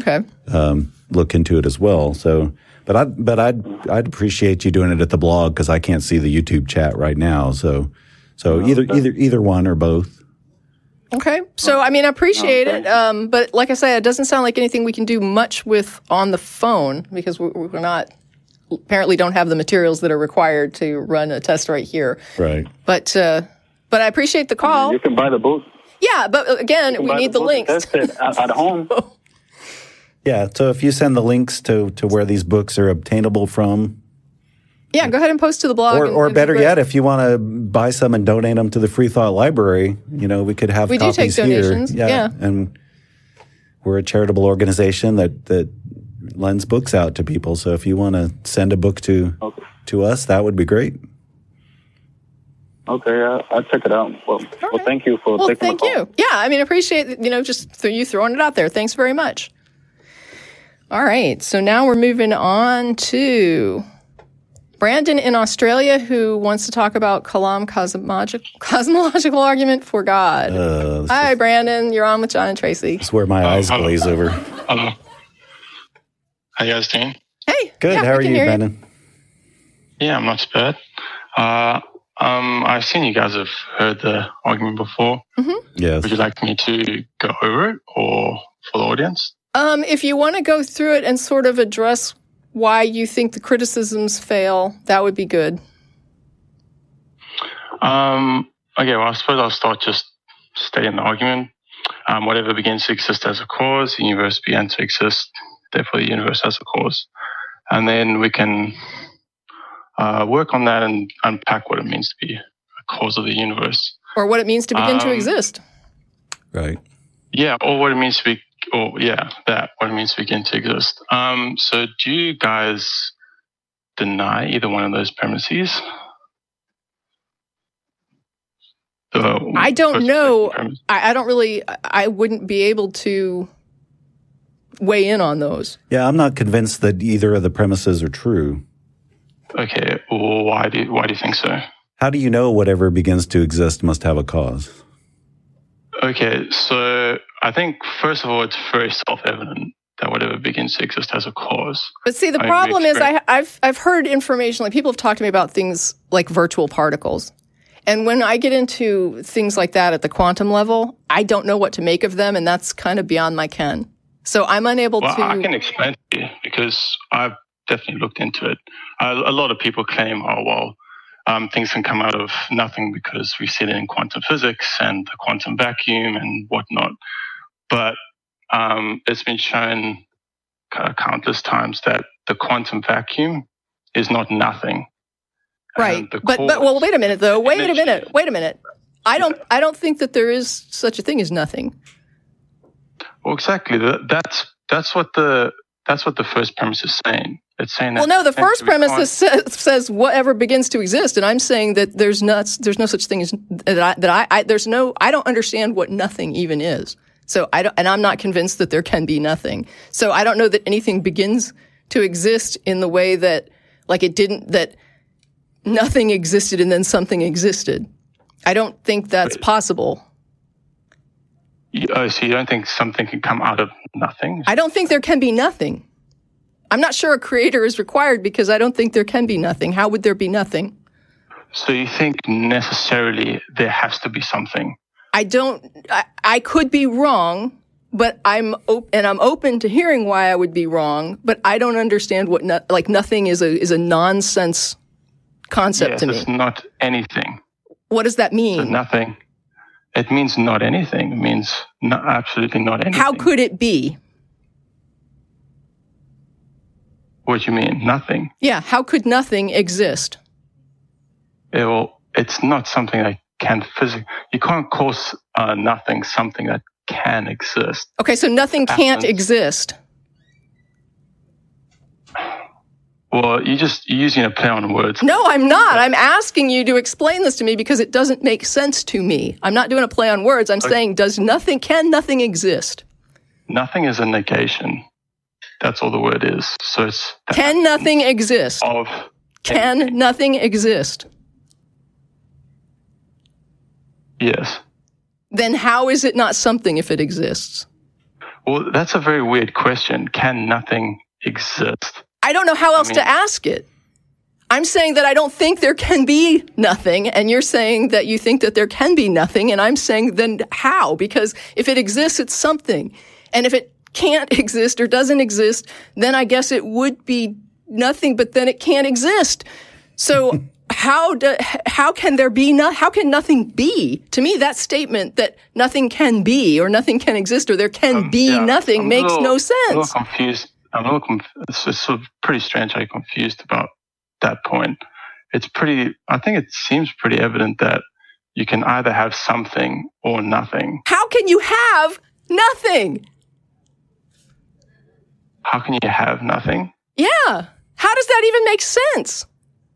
look into it as well. So. But I'd appreciate you doing it at the blog because I can't see the YouTube chat right now. So either one or both. Okay. So I mean, I appreciate it. But like I said, it doesn't sound like anything we can do much with on the phone because we're not apparently don't have the materials that are required to run a test right here. Right. But I appreciate the call. You can buy the book. Yeah, but again, we need the links. Test it at home. Yeah, so if you send the links to where these books are obtainable from. Yeah, go ahead and post to the blog. Or better yet, if you want to buy some and donate them to the Free Thought Library, we could have copies do take donations. Here. Yeah. And we're a charitable organization that lends books out to people. So if you want to send a book to us, that would be great. Okay, I'll check it out. Well, thank you for taking my call. Thank you. Yeah, I mean, appreciate just you throwing it out there. Thanks very much. All right, so now we're moving on to Brandon in Australia, who wants to talk about Kalam cosmological argument for God. Hi, Brandon. You're on with John and Tracy. It's where my eyes glaze over. Hello. How you guys doing? Hey. Good. Yeah, how are you, Brandon? Yeah, I'm not too bad. I've seen you guys have heard the argument before. Mm-hmm. Yes. Would you like me to go over it or for the audience? If you want to go through it and sort of address why you think the criticisms fail, that would be good. Okay, well, I suppose I'll start just stating the argument. Whatever begins to exist as a cause, the universe began to exist, therefore the universe has a cause. And then we can work on that and unpack what it means to be a cause of the universe. Or what it means to begin to exist. Right. Yeah, or what it means to be, what it means to begin to exist. So do you guys deny either one of those premises? I don't know. I don't really, I wouldn't be able to weigh in on those. Yeah, I'm not convinced that either of the premises are true. Okay, well, why do you think so? How do you know whatever begins to exist must have a cause? Okay, so I think, first of all, it's very self-evident that whatever begins to exist has a cause. But see, the problem is I've heard information, like people have talked to me about things like virtual particles. And when I get into things like that at the quantum level, I don't know what to make of them, and that's kind of beyond my ken. So I'm unable to... I can explain to you, because I've definitely looked into it. A lot of people claim, things can come out of nothing because we see it in quantum physics and the quantum vacuum and whatnot. But it's been shown countless times that the quantum vacuum is not nothing. Right. But wait a minute though. Wait a minute. I don't think that there is such a thing as nothing. Well, exactly. That's what the first premise is saying. It's saying that. Well, no, the first premise says whatever begins to exist, and I'm saying that there's no such thing as I don't understand what nothing even is. So I'm not convinced that there can be nothing. So I don't know that anything begins to exist in the way that that nothing existed and then something existed. I don't think that's possible. So you don't think something can come out of nothing? I don't think there can be nothing. I'm not sure a creator is required because I don't think there can be nothing. How would there be nothing? So you think necessarily there has to be something? I could be wrong, but I'm open to hearing why I would be wrong, but I don't understand what nothing is a nonsense concept to me. It's not anything. What does that mean? So nothing. It means not anything. It means absolutely not anything. How could it be? What do you mean? Nothing. Yeah. How could nothing exist? It's not something that can physically. You can't cause nothing something that can exist. Okay, so nothing can't exist. Well, you're using a play on words. No, I'm not. I'm asking you to explain this to me because it doesn't make sense to me. I'm not doing a play on words. I'm saying, can nothing exist? Nothing is a negation. That's all the word is. So it's... Can nothing exist? Can nothing exist? Yes. Then how is it not something if it exists? Well, that's a very weird question. Can nothing exist? I don't know how else to ask it. I'm saying that I don't think there can be nothing, and you're saying that you think that there can be nothing, and I'm saying then how? Because if it exists, it's something. And if it can't exist or doesn't exist, then I guess it would be nothing, but then it can't exist. So how can there be how can nothing be? To me, that statement that nothing can be or nothing can exist or there can be nothing makes no sense. I'm a little confused. It's sort of pretty strange how you're confused about that point. I think it seems pretty evident that you can either have something or nothing. How can you have nothing? How can you have nothing? Yeah. How does that even make sense?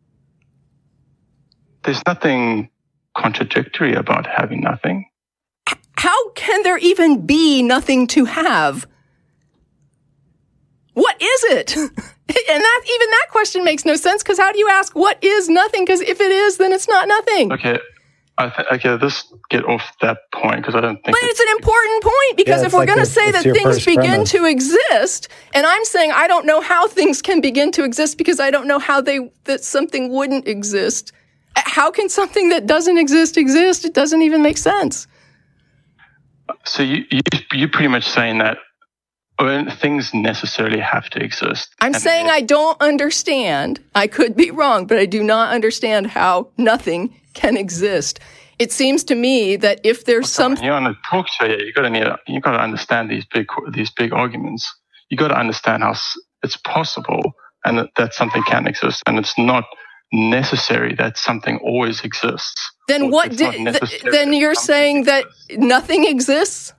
There's nothing contradictory about having nothing. How can there even be nothing to have? What is it? And even that question makes no sense, because how do you ask what is nothing? Because if it is, then it's not nothing. Okay. Let's get off that point, because I don't think. But it's an important point, because if we're going to say that things begin to exist, and I'm saying I don't know how things can begin to exist because I don't know how that something wouldn't exist. How can something that doesn't exist exist? It doesn't even make sense. So you're pretty much saying that things necessarily have to exist. I'm saying I don't understand. I could be wrong, but I do not understand how nothing can exist. It seems to me that if there's something, you're on a talk show, you got to understand these big arguments. You got to understand how it's possible and that something can exist, and it's not necessary that something always exists. Then then you're saying that nothing exists?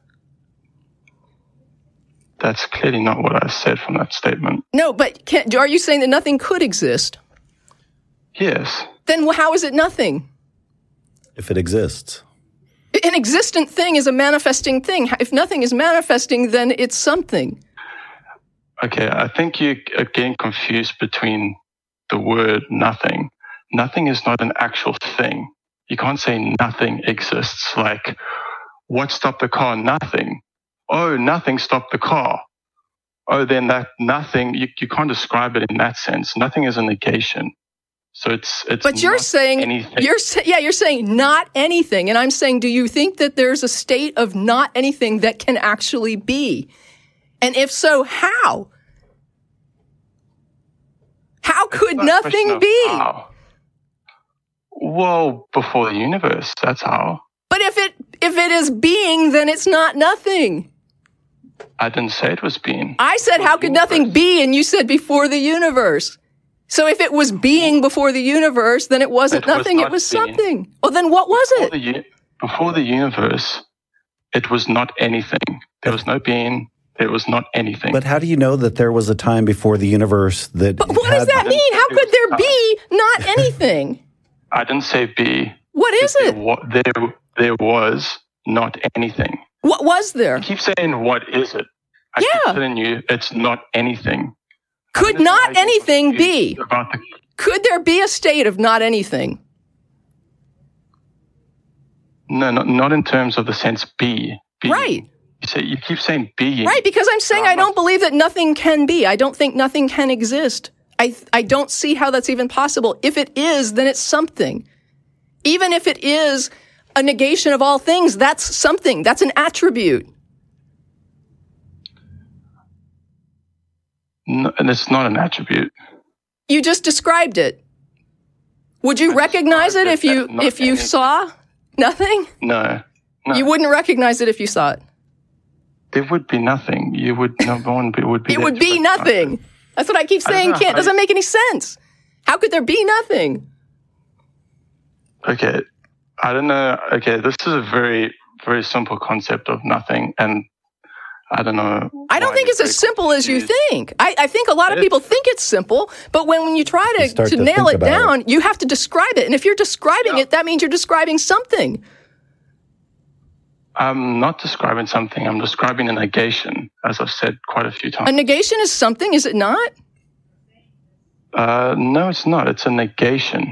That's clearly not what I said from that statement. No, but are you saying that nothing could exist? Yes. Then how is it nothing? If it exists. An existent thing is a manifesting thing. If nothing is manifesting, then it's something. Okay, I think you are getting confused between the word nothing. Nothing is not an actual thing. You can't say nothing exists. Like, what stopped the car? Nothing. Oh, nothing stopped the car. Oh, then that nothing, you can't describe it in that sense. Nothing is a negation. So it's. But you're saying anything. You're saying not anything, and I'm saying, do you think that there's a state of not anything that can actually be? And if so, how? How could nothing be? How. Well, before the universe, that's how. But if it is being, then it's not nothing. I didn't say it was being. I said, how could nothing be? And you said before the universe. So if it was being before the universe, then it wasn't nothing, it was something. Well, then what was it? Before the universe, it was not anything. There was no being. There was not anything. But how do you know that there was a time before the universe that... But what does that mean? How could there be not anything? I didn't say be. What is it? There was not anything. What was there? You keep saying, what is it? I keep telling you, it's not anything. Could not anything be? Could there be a state of not anything? No, not in terms of the sense be. Right. You keep saying being. Right, because I'm saying I don't believe that nothing can be. I don't think nothing can exist. I don't see how that's even possible. If it is, then it's something. Even if it is a negation of all things, that's something. That's an attribute. No, and it's not an attribute. You just described it. Would you recognize it if you saw nothing? No. You wouldn't recognize it if you saw it. There would be nothing. You would no one. It would be. It would be nothing. That's what I keep saying. Doesn't make any sense. How could there be nothing? Okay, I don't know. Okay, this is a very, very simple concept of nothing, and I don't know. I don't think it's as simple as you think. I think a lot of people think it's simple, but when you try to nail it down, you have to describe it. And if you're describing it, that means you're describing something. I'm not describing something. I'm describing a negation, as I've said quite a few times. A negation is something, is it not? No, it's not. It's a negation.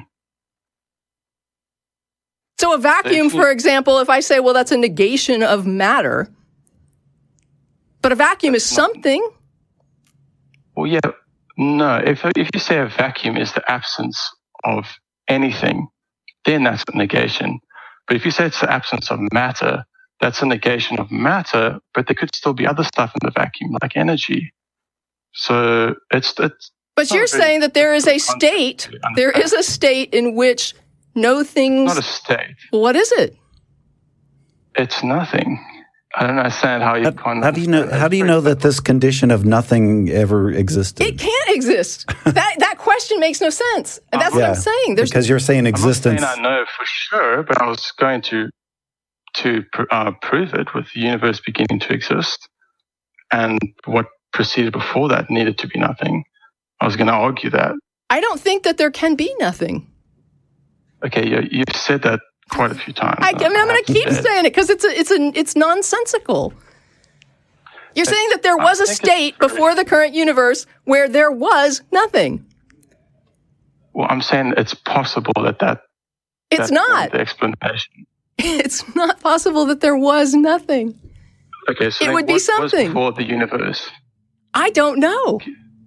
So a vacuum, for example, if I say, well, that's a negation of matter, but a vacuum is something. Well, yeah, no. If you say a vacuum is the absence of anything, then that's a negation. But if you say it's the absence of matter, that's a negation of matter, but there could still be other stuff in the vacuum, like energy. So it's. But you're saying that there is a state. There is a state in which no things. Not a state. What is it? It's nothing. I don't understand how you. How do you know? How do you know that this condition of nothing ever existed? It can't exist. That question makes no sense, and that's what I'm saying. Because you're saying existence. I'm not saying I know for sure, but I was going to prove it with the universe beginning to exist, and what preceded before that needed to be nothing. I was going to argue that. I don't think that there can be nothing. Okay, you've said that quite a few times. I'm going to keep saying it because it's nonsensical. You're saying that there was a state before the current universe where there was nothing. Well, I'm saying it's possible that it's not the explanation. It's not possible that there was nothing. Okay, so it would be something was before the universe. I don't know.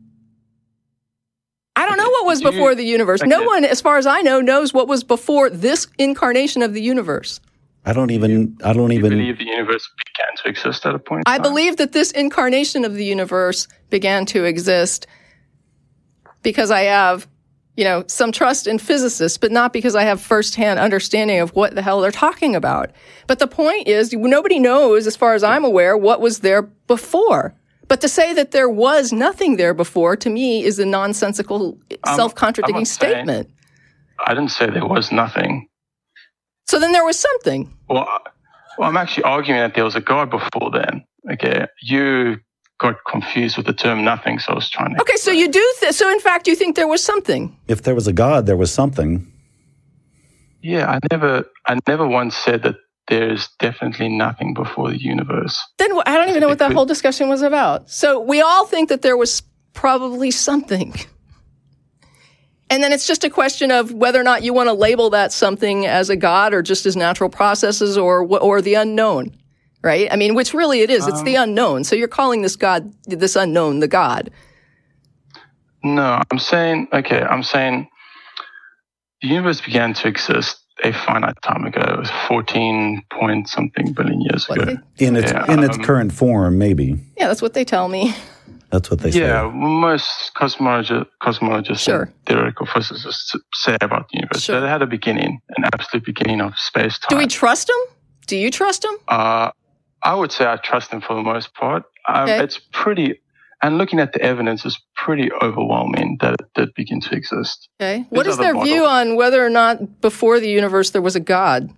I don't know what was before the universe. No one, as far as I know, knows what was before this incarnation of the universe. I don't even believe the universe began to exist at a point. I believe that this incarnation of the universe began to exist because I have, some trust in physicists, but not because I have firsthand understanding of what the hell they're talking about. But the point is, nobody knows, as far as I'm aware, what was there before. But to say that there was nothing there before, to me, is a nonsensical, self-contradicting statement. I didn't say there was nothing. So then there was something. Well, I'm actually arguing that there was a God before then. Okay, you got confused with the term nothing, so I was trying to... Okay, so you do... so in fact, you think there was something. If there was a God, there was something. Yeah, I never once said that there's definitely nothing before the universe. Then I don't even know what that whole discussion was about. So we all think that there was probably something. And then it's just a question of whether or not you want to label that something as a God or just as natural processes or the unknown, right? I mean, which really it is. It's the unknown. So you're calling this God, this unknown, the God. No, I'm saying the universe began to exist a finite time ago. It was 14 point something billion years ago. In its current form, maybe. Yeah, that's what they tell me. That's what they say. Yeah, most cosmologists and theoretical physicists say about the universe. Sure. That it had a beginning, an absolute beginning of space-time. Do we trust them? Do you trust them? I would say I trust them for the most part. It's pretty... And looking at the evidence, it's pretty overwhelming that it did begin to exist. Okay. What is their view on whether or not before the universe there was a God?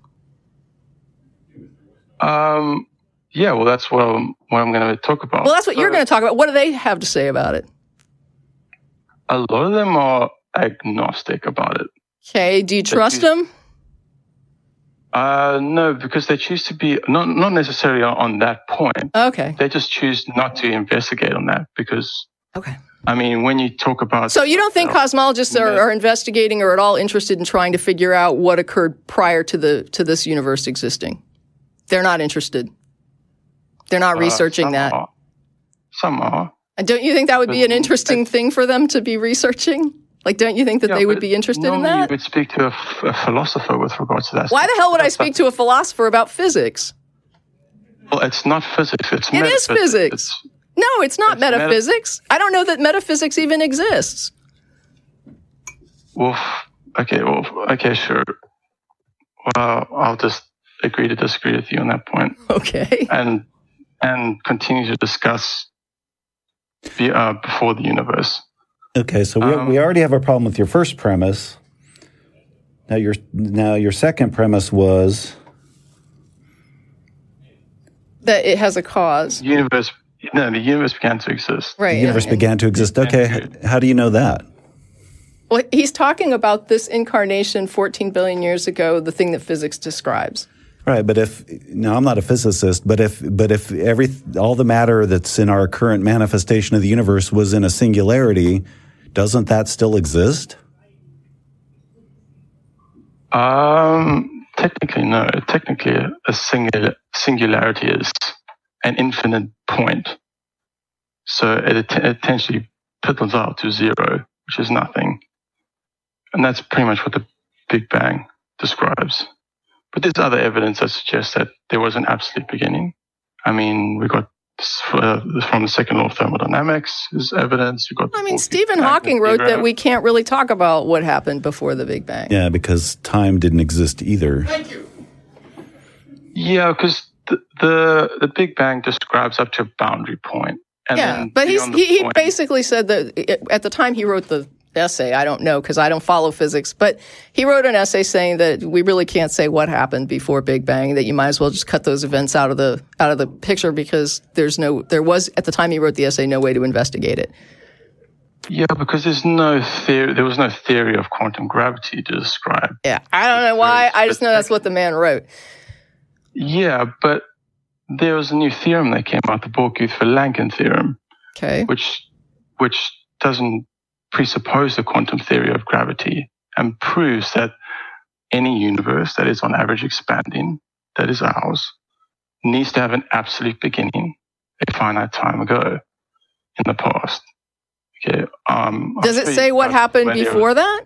Yeah, well, that's what I'm going to talk about. Well, that's what you're going to talk about. What do they have to say about it? A lot of them are agnostic about it. Okay. Do you trust them? No, because they choose to be not necessarily on that point. Okay. They just choose not to investigate on that because. Okay. I mean, when you talk about. So you don't think cosmologists are investigating or at all interested in trying to figure out what occurred prior to this universe existing? They're not interested. They're not researching that. Some are. And don't you think that would be an interesting thing for them to be researching? Like, don't you think that they would be interested in that? You would speak to a philosopher with regards to that. Why the hell would I speak to a philosopher about physics? Well, it's not physics. It is physics. No, it's not metaphysics. I don't know that metaphysics even exists. Well, okay, sure. Well, I'll just agree to disagree with you on that point. Okay. And continue to discuss before the universe. Okay, so we already have a problem with your first premise. Now your second premise was that it has a cause. The universe began to exist. Right. The universe began to exist. Okay, how do you know that? Well, he's talking about this incarnation 14 billion years ago, the thing that physics describes. Right, but I'm not a physicist, but if all the matter that's in our current manifestation of the universe was in a singularity, doesn't that still exist? Technically, no. Technically, a singularity is an infinite point. So it essentially piddles out to zero, which is nothing. And that's pretty much what the Big Bang describes. But there's other evidence that suggests that there was an absolute beginning. I mean, we got from the second law of thermodynamics is evidence. Stephen Hawking wrote that we can't really talk about what happened before the Big Bang. Yeah, because time didn't exist either. Thank you. Yeah, because the Big Bang describes up to a boundary point. And but he basically said that at the time he wrote the essay, I don't know because I don't follow physics, but he wrote an essay saying that we really can't say what happened before Big Bang, that you might as well just cut those events out of the picture because there was at the time he wrote the essay no way to investigate it. Yeah, because there was no theory of quantum gravity to describe. Yeah, I don't know why. I just know that's what the man wrote. Yeah, but there was a new theorem that came out, the Borguth-Vilanken theorem, Okay. which doesn't presuppose the quantum theory of gravity and proves that any universe that is on average expanding, that is ours, needs to have an absolute beginning a finite time ago in the past. Okay. Does it say what happened before that?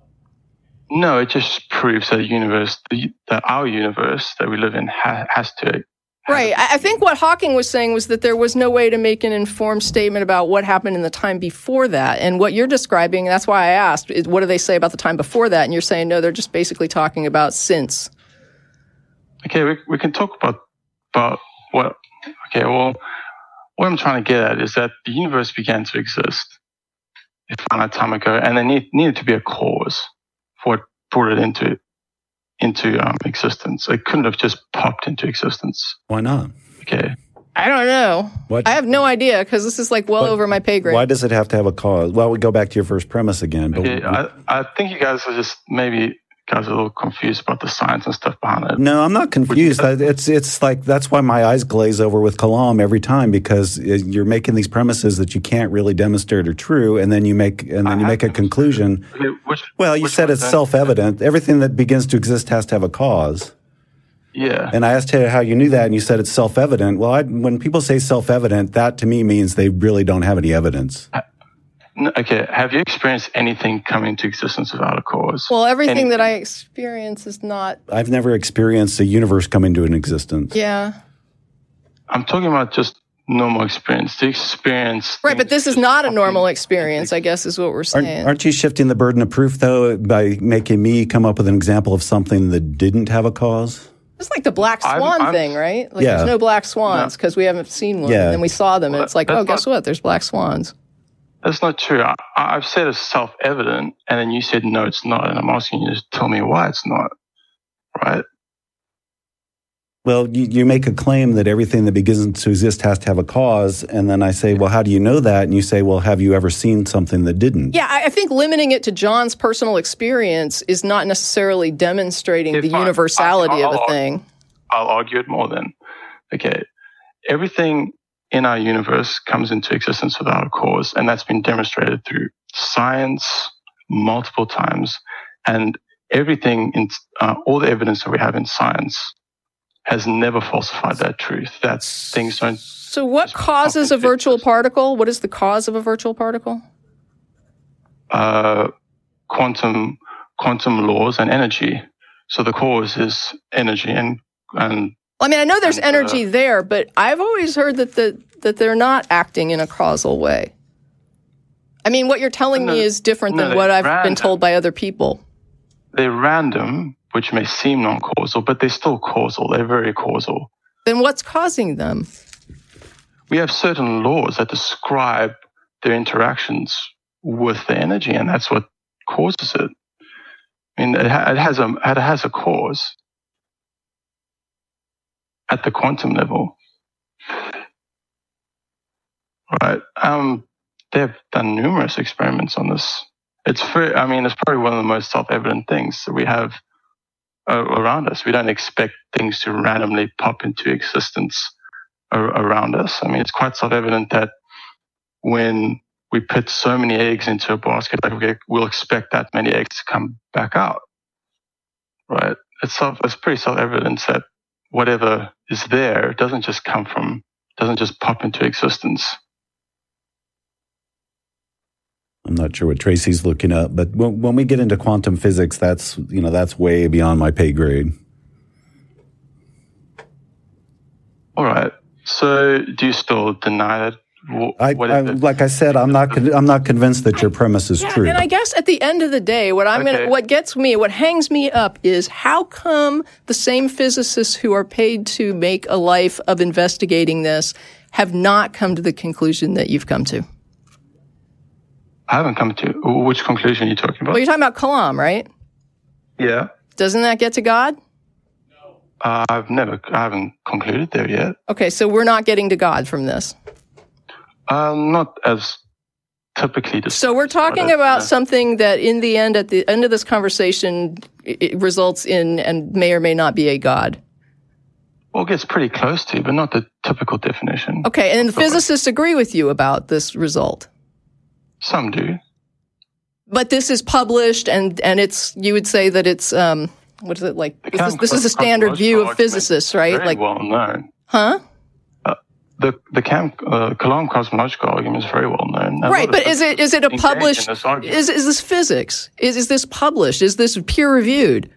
No, it just proves that that our universe that we live in has to. Right. I think what Hawking was saying was that there was no way to make an informed statement about what happened in the time before that. And what you're describing, that's why I asked, is what do they say about the time before that? And you're saying, no, they're just basically talking about since. Okay, we can talk about what. Okay, well, what I'm trying to get at is that the universe began to exist a finite time ago, and there needed to be a cause for what brought it into existence. It couldn't have just popped into existence. Why not? Okay. I don't know. What? I have no idea because this is like over my pay grade. Why does it have to have a cause? Well, we go back to your first premise again. But Okay, I think you guys are just maybe a little confused about the science and stuff behind it. No, I'm not confused. It's like that's why my eyes glaze over with Kalam every time, because you're making these premises that you can't really demonstrate are true, and then you make a conclusion. Okay, You said it's self-evident. Everything that begins to exist has to have a cause. Yeah. And I asked you how you knew that, and you said it's self-evident. Well, when people say self-evident, that to me means they really don't have any evidence. Okay, have you experienced anything coming into existence without a cause? Well, everything that I experience is not. I've never experienced a universe come into an existence. Yeah. I'm talking about just normal experience. The experience. Right, but this is not a normal experience, I guess, is what we're saying. Aren't you shifting the burden of proof, though, by making me come up with an example of something that didn't have a cause? It's like the black swan thing, right? Like Yeah. there's no black swans because we haven't seen one. Yeah. And then we saw them, and it's like, oh, guess what? There's black swans. That's not true. I've said it's self-evident, and then you said, no, it's not. And I'm asking you to tell me why it's not, right? Well, you make a claim that everything that begins to exist has to have a cause, and then I say, well, how do you know that? And you say, well, have you ever seen something that didn't? Yeah, I think limiting it to John's personal experience is not necessarily demonstrating the universality of a thing. I'll argue it more then. Okay, everything in our universe comes into existence without a cause, and that's been demonstrated through science multiple times. And everything in all the evidence that we have in science has never falsified that truth. That things don't. So, what causes a virtual particle? What is the cause of a virtual particle? Quantum laws and energy. So the cause is energy and. I mean, I know there's energy there, but I've always heard that they're not acting in a causal way. I mean, what you're telling me is different than what I've been told by other people. They're random, which may seem non-causal, but they're still causal. They're very causal. Then what's causing them? We have certain laws that describe their interactions with the energy, and that's what causes it. I mean, it has a cause at the quantum level, right? They've done numerous experiments on this. It's probably one of the most self-evident things that we have around us. We don't expect things to randomly pop into existence around us. I mean, it's quite self-evident that when we put so many eggs into a basket, we'll expect that many eggs to come back out, right? It's pretty self-evident that whatever is there doesn't just pop into existence. I'm not sure what Tracy's looking up, but when we get into quantum physics, that's way beyond my pay grade. All right. So, do you still deny that? Like I said, I'm not convinced that your premise is true. And I guess at the end of the day, what hangs me up is how come the same physicists who are paid to make a life of investigating this have not come to the conclusion that you've come to? I haven't come to which conclusion are you talking about? Well, you're talking about Kalam, right? Yeah. Doesn't that get to God? I haven't concluded there yet. Okay, so we're not getting to God from this. Not as typically described. So we're talking about something that in the end, at the end of this conversation, it results in and may or may not be a God. Well, it gets pretty close to, but not the typical definition. Okay, and the physicists agree with you about this result? Some do. But this is published, and it's, you would say that it's, what is it like? This is a standard view of physicists, right? Very well known. Huh? The Kalam cosmological argument is very well known. Right, but is it a published? Is this physics? Is this published? Is this peer reviewed?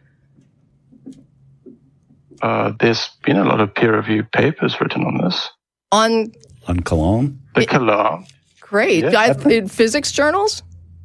There's been a lot of peer reviewed papers written on this. On Kalam? The Kalam. Great. Yeah. In physics journals?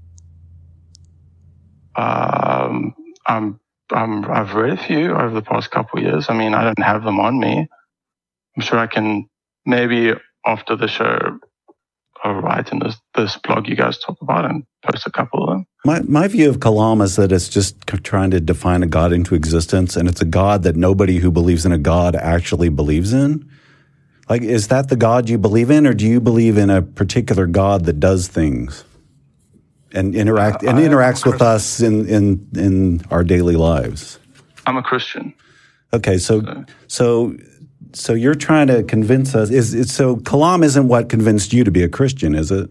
I've read a few over the past couple of years. I mean, I don't have them on me. I'm sure I can maybe after the show write in this blog you guys talk about and post a couple of them. My view of Kalam is that it's just trying to define a God into existence, and it's a God that nobody who believes in a God actually believes in. Like, is that the God you believe in, or do you believe in a particular God that does things and interacts with us in our daily lives? I'm a Christian. Okay, so you're trying to convince us. So Kalam isn't what convinced you to be a Christian, is it?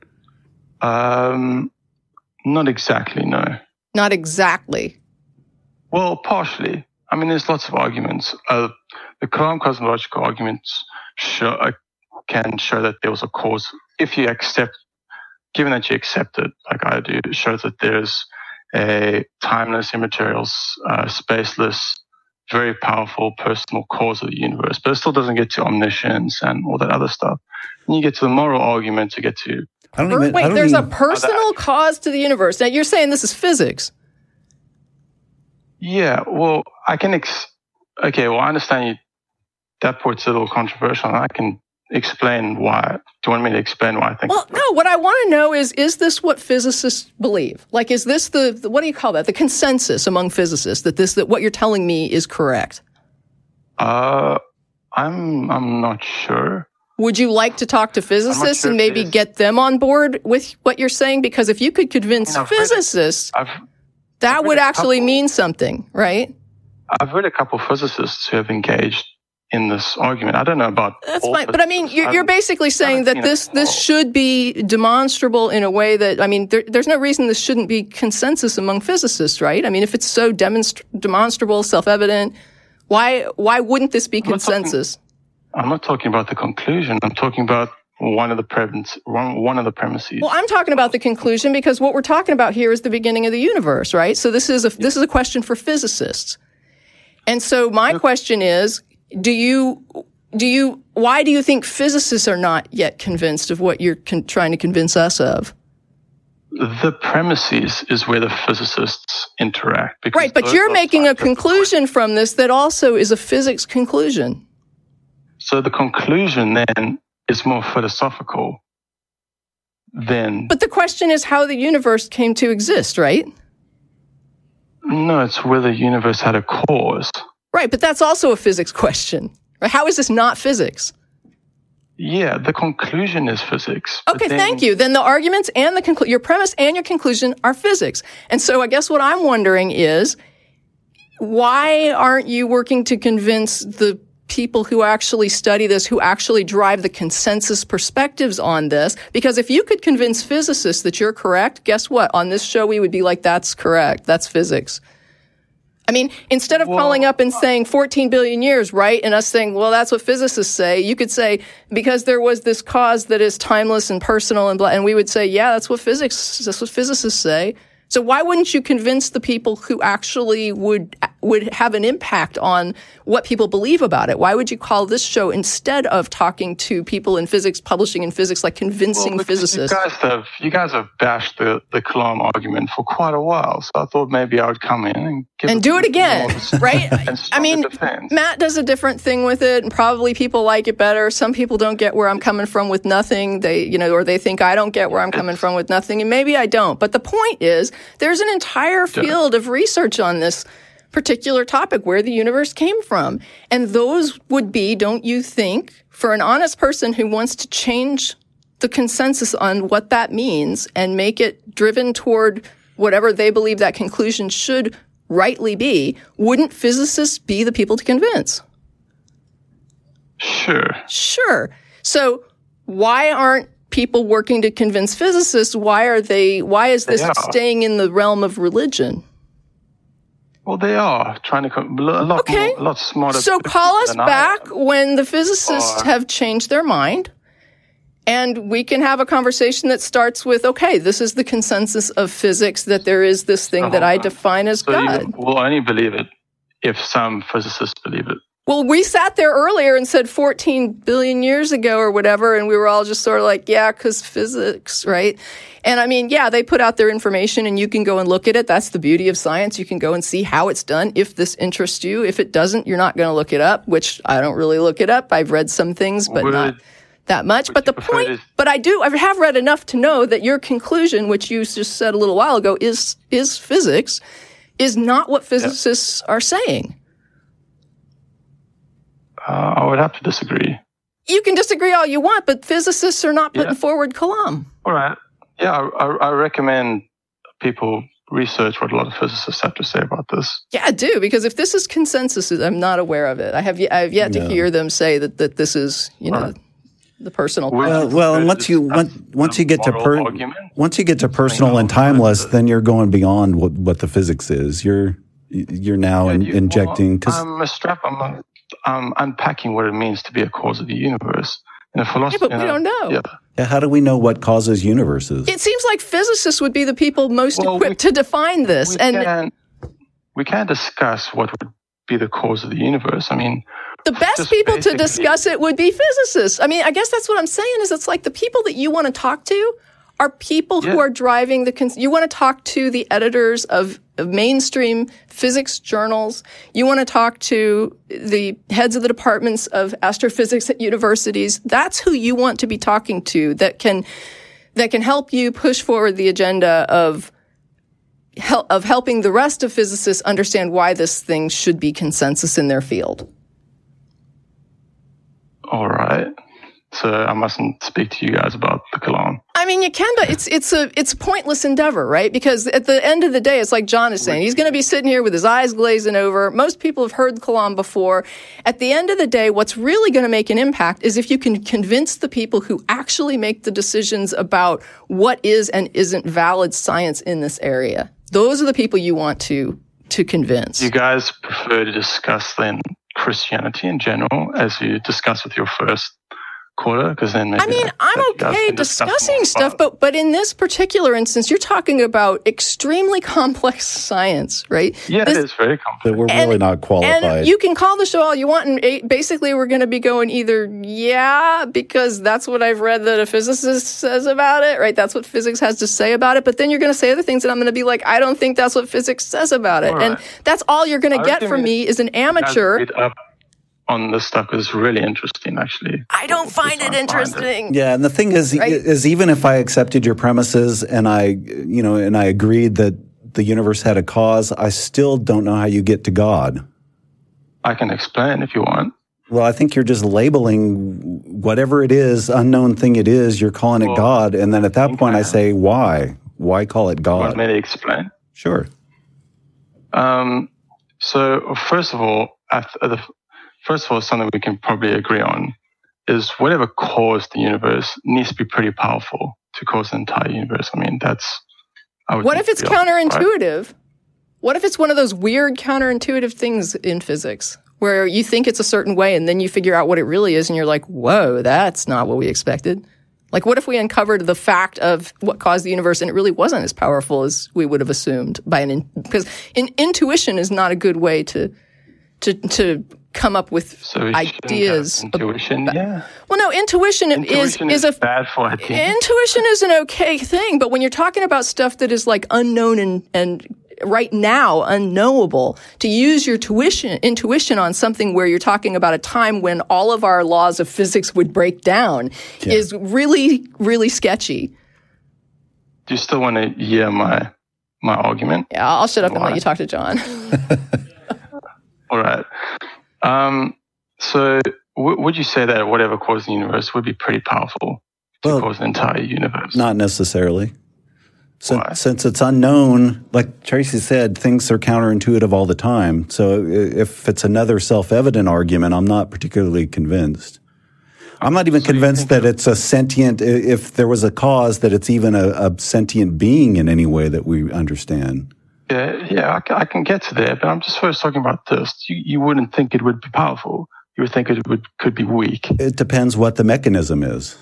Not exactly, no. Not exactly. Well, partially. I mean, there's lots of arguments. The Kalam cosmological arguments can show that there was a cause. If you given that you accept it, like I do, it shows that there's a timeless, immaterial, spaceless, very powerful personal cause of the universe, but it still doesn't get to omniscience and all that other stuff. And you get to the moral argument to get to... there's a personal cause to the universe. Now, you're saying this is physics. Yeah, well, I can... I understand that part's a little controversial, and I can explain why. Do you want me to explain why I think... Well, no, what I want to know is this what physicists believe? Like, is this the what do you call that? The consensus among physicists that what you're telling me is correct? I'm not sure. Would you like to talk to physicists and maybe get them on board with what you're saying? Because if you could convince physicists, that would actually mean something, right? I've read a couple of physicists who have engaged in this argument. I don't know about... That's fine. But I mean, you're basically saying that this should be demonstrable in a way that, I mean, there's no reason this shouldn't be consensus among physicists, right? I mean, if it's so demonstrable, self-evident, why wouldn't this be consensus? I'm not talking about the conclusion. I'm talking about one of the premises. Well, I'm talking about the conclusion because what we're talking about here is the beginning of the universe, right? So this is a question for physicists. And so my question is, why do you think physicists are not yet convinced of what you're trying to convince us of? The premises is where the physicists interact. Right, but you're making a conclusion from this that also is a physics conclusion. So the conclusion then is more philosophical than... But the question is how the universe came to exist, right? No, it's whether the universe had a cause. Right, but that's also a physics question. Right? How is this not physics? Yeah, the conclusion is physics. Okay, thank you. Then the arguments and your premise and your conclusion are physics. And so I guess what I'm wondering is, why aren't you working to convince the people who actually study this, who actually drive the consensus perspectives on this? Because if you could convince physicists that you're correct, guess what? On this show, we would be like, that's correct. That's physics. I mean, instead of calling up and saying 14 billion years, right? And us saying, well, that's what physicists say. You could say, because there was this cause that is timeless and personal and we would say, yeah, that's what physicists say. So why wouldn't you convince the people who actually would have an impact on what people believe about it? Why would you call this show, instead of talking to people in physics, publishing in physics, like convincing physicists? You guys have bashed the Kalam argument for quite a while, so I thought maybe I would come in and do it again, right? I mean, Matt does a different thing with it, and probably people like it better. Some people don't get where I'm coming from with nothing. Or they think I don't get where I'm coming from with nothing, and maybe I don't. But the point is, there's an entire field of research on this particular topic, where the universe came from. And those would be, don't you think, for an honest person who wants to change the consensus on what that means and make it driven toward whatever they believe that conclusion should rightly be, wouldn't physicists be the people to convince? Sure. So why aren't people working to convince physicists? Why is this staying in the realm of religion? Well, they are trying to come a lot smarter. So call us back when the physicists have changed their mind, and we can have a conversation that starts with, okay, this is the consensus of physics, that there is this thing that I define as God. You will only believe it if some physicists believe it. Well, we sat there earlier and said 14 billion years ago or whatever, and we were all just sort of like, yeah, because physics, right? And I mean, yeah, they put out their information and you can go and look at it. That's the beauty of science. You can go and see how it's done if this interests you. If it doesn't, you're not going to look it up, which I don't really look it up. I've read some things, but not that much. But the point, I have read enough to know that your conclusion, which you just said a little while ago, is physics, is not what physicists are saying. I would have to disagree. You can disagree all you want, but physicists are not putting forward Kalam. All right. Yeah, I recommend people research what a lot of physicists have to say about this. Yeah, I do, because if this is consensus, I'm not aware of it. I have yet to hear them say that this is, the personal. Well, and once you get to personal and timeless, then you're going beyond what the physics is. You're now injecting. I'm unpacking what it means to be a cause of the universe. In a philosophy, but we don't know. Yeah, how do we know what causes universes? It seems like physicists would be the people most equipped to define this. We can't discuss what would be the cause of the universe. I mean, the best people to discuss it would be physicists. I mean, I guess that's what I'm saying is it's like the people that you want to talk to are people who are driving you want to talk to the editors of mainstream physics journals. You want to talk to the heads of the departments of astrophysics at universities. That's who you want to be talking to that can help you push forward the agenda of helping the rest of physicists understand why this thing should be consensus in their field. All right. So I mustn't speak to you guys about the Kalam. I mean, you can, but it's a pointless endeavor, right? Because at the end of the day, it's like John is saying, he's going to be sitting here with his eyes glazing over. Most people have heard Kalam before. At the end of the day, what's really going to make an impact is if you can convince the people who actually make the decisions about what is and isn't valid science in this area. Those are the people you want to convince. You guys prefer to discuss then Christianity in general as you discuss with your first quarter, because then maybe I'm okay discussing stuff, but in this particular instance, you're talking about extremely complex science, right? Yeah, it is very complex. But we're really not qualified. And you can call the show all you want, and basically we're going to be going either because that's what I've read that a physicist says about it, right? That's what physics has to say about it. But then you're going to say other things, and I'm going to be like, I don't think that's what physics says about it. Right. And that's all you're going to get from me is an amateur. On this stuff is really interesting, actually. I don't find it interesting. Yeah, and the thing is even if I accepted your premises and I agreed that the universe had a cause, I still don't know how you get to God. I can explain if you want. Well, I think you're just labeling whatever it is, unknown thing it is, you're calling it God, and then at that point I say, why? Why call it God? Want me to explain? Sure. So first of all, something we can probably agree on is whatever caused the universe needs to be pretty powerful to cause the entire universe. I mean, what if it's counterintuitive? Right? What if it's one of those weird counterintuitive things in physics where you think it's a certain way and then you figure out what it really is and you're like, whoa, that's not what we expected. Like, what if we uncovered the fact of what caused the universe and it really wasn't as powerful as we would have assumed because intuition is not a good way to come up with ideas. Intuition, yeah. Well, no, intuition is bad for it. Intuition is an okay thing, but when you're talking about stuff that is like unknown and right now unknowable, to use your intuition on something where you're talking about a time when all of our laws of physics would break down is really, really sketchy. Do you still want to hear my argument? Yeah, I'll shut up and let you talk to John. All right. So would you say that whatever caused the universe would be pretty powerful to cause the entire universe? Not necessarily. Since it's unknown, like Tracy said, things are counterintuitive all the time. So if it's another self-evident argument, I'm not particularly convinced. I'm not even convinced that it's a sentient, if there was a cause, that it's even a sentient being in any way that we understand. Yeah, I can get to there, but I'm just first talking about this. You wouldn't think it would be powerful. You would think it could be weak. It depends what the mechanism is.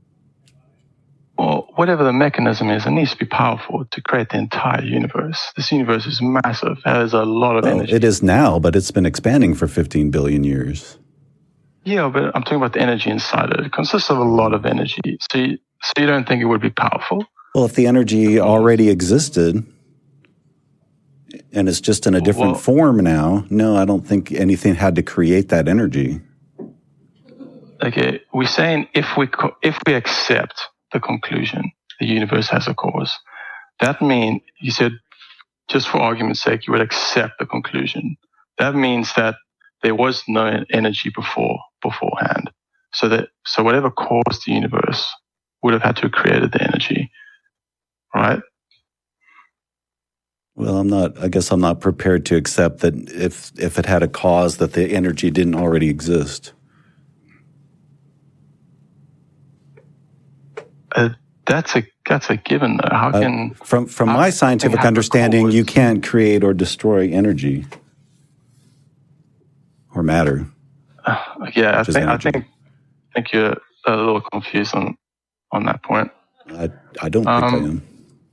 Well, whatever the mechanism is, it needs to be powerful to create the entire universe. This universe is massive. It has a lot of energy. It is now, but it's been expanding for 15 billion years. Yeah, but I'm talking about the energy inside it. It consists of a lot of energy. So you don't think it would be powerful? Well, if the energy already existed and it's just in a different form now, no, I don't think anything had to create that energy. Okay, we're saying if we accept the conclusion the universe has a cause, that means, you said, just for argument's sake, you would accept the conclusion. That means that there was no energy beforehand. So whatever caused the universe would have had to have created the energy, right? Well, I guess I'm not prepared to accept that if it had a cause that the energy didn't already exist. That's a given, though. How can from my scientific understanding, you can't create or destroy energy or matter. Yeah, I think you're a little confused on that point. I don't think I am.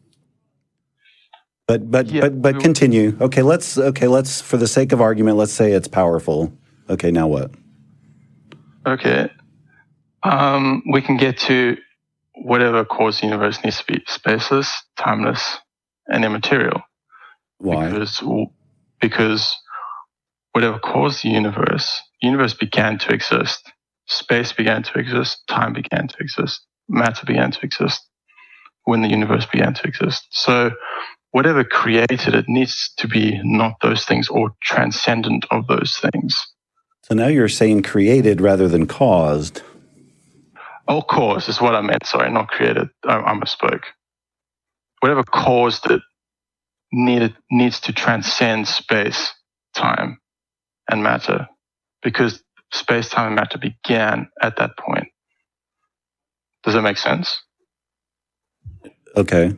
But continue. Okay, let's for the sake of argument, let's say it's powerful. Okay, now what? Okay, we can get to whatever caused the universe needs to be spaceless, timeless, and immaterial. Why? Because whatever caused the universe began to exist. Space began to exist. Time began to exist. Matter began to exist when the universe began to exist. So whatever created it needs to be not those things or transcendent of those things. So now you're saying created rather than caused. Oh, caused is what I meant. Sorry, not created. I misspoke. Whatever caused it needs to transcend space, time, and matter, because space, time, and matter began at that point. Does that make sense? Okay.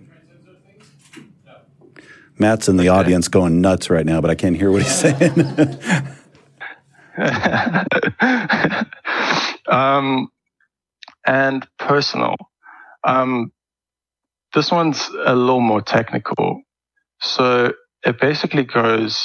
Matt's in the audience going nuts right now, but I can't hear what he's saying. And personal. This one's a little more technical. So it basically goes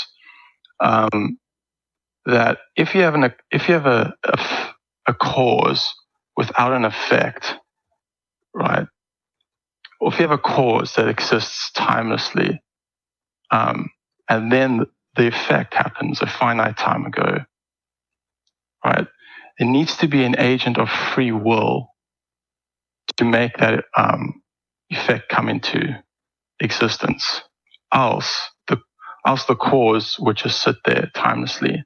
that if you have a cause without an effect, right? Or if you have a cause that exists timelessly, and then the effect happens a finite time ago, right? It needs to be an agent of free will to make that effect come into existence. Else the cause would just sit there timelessly.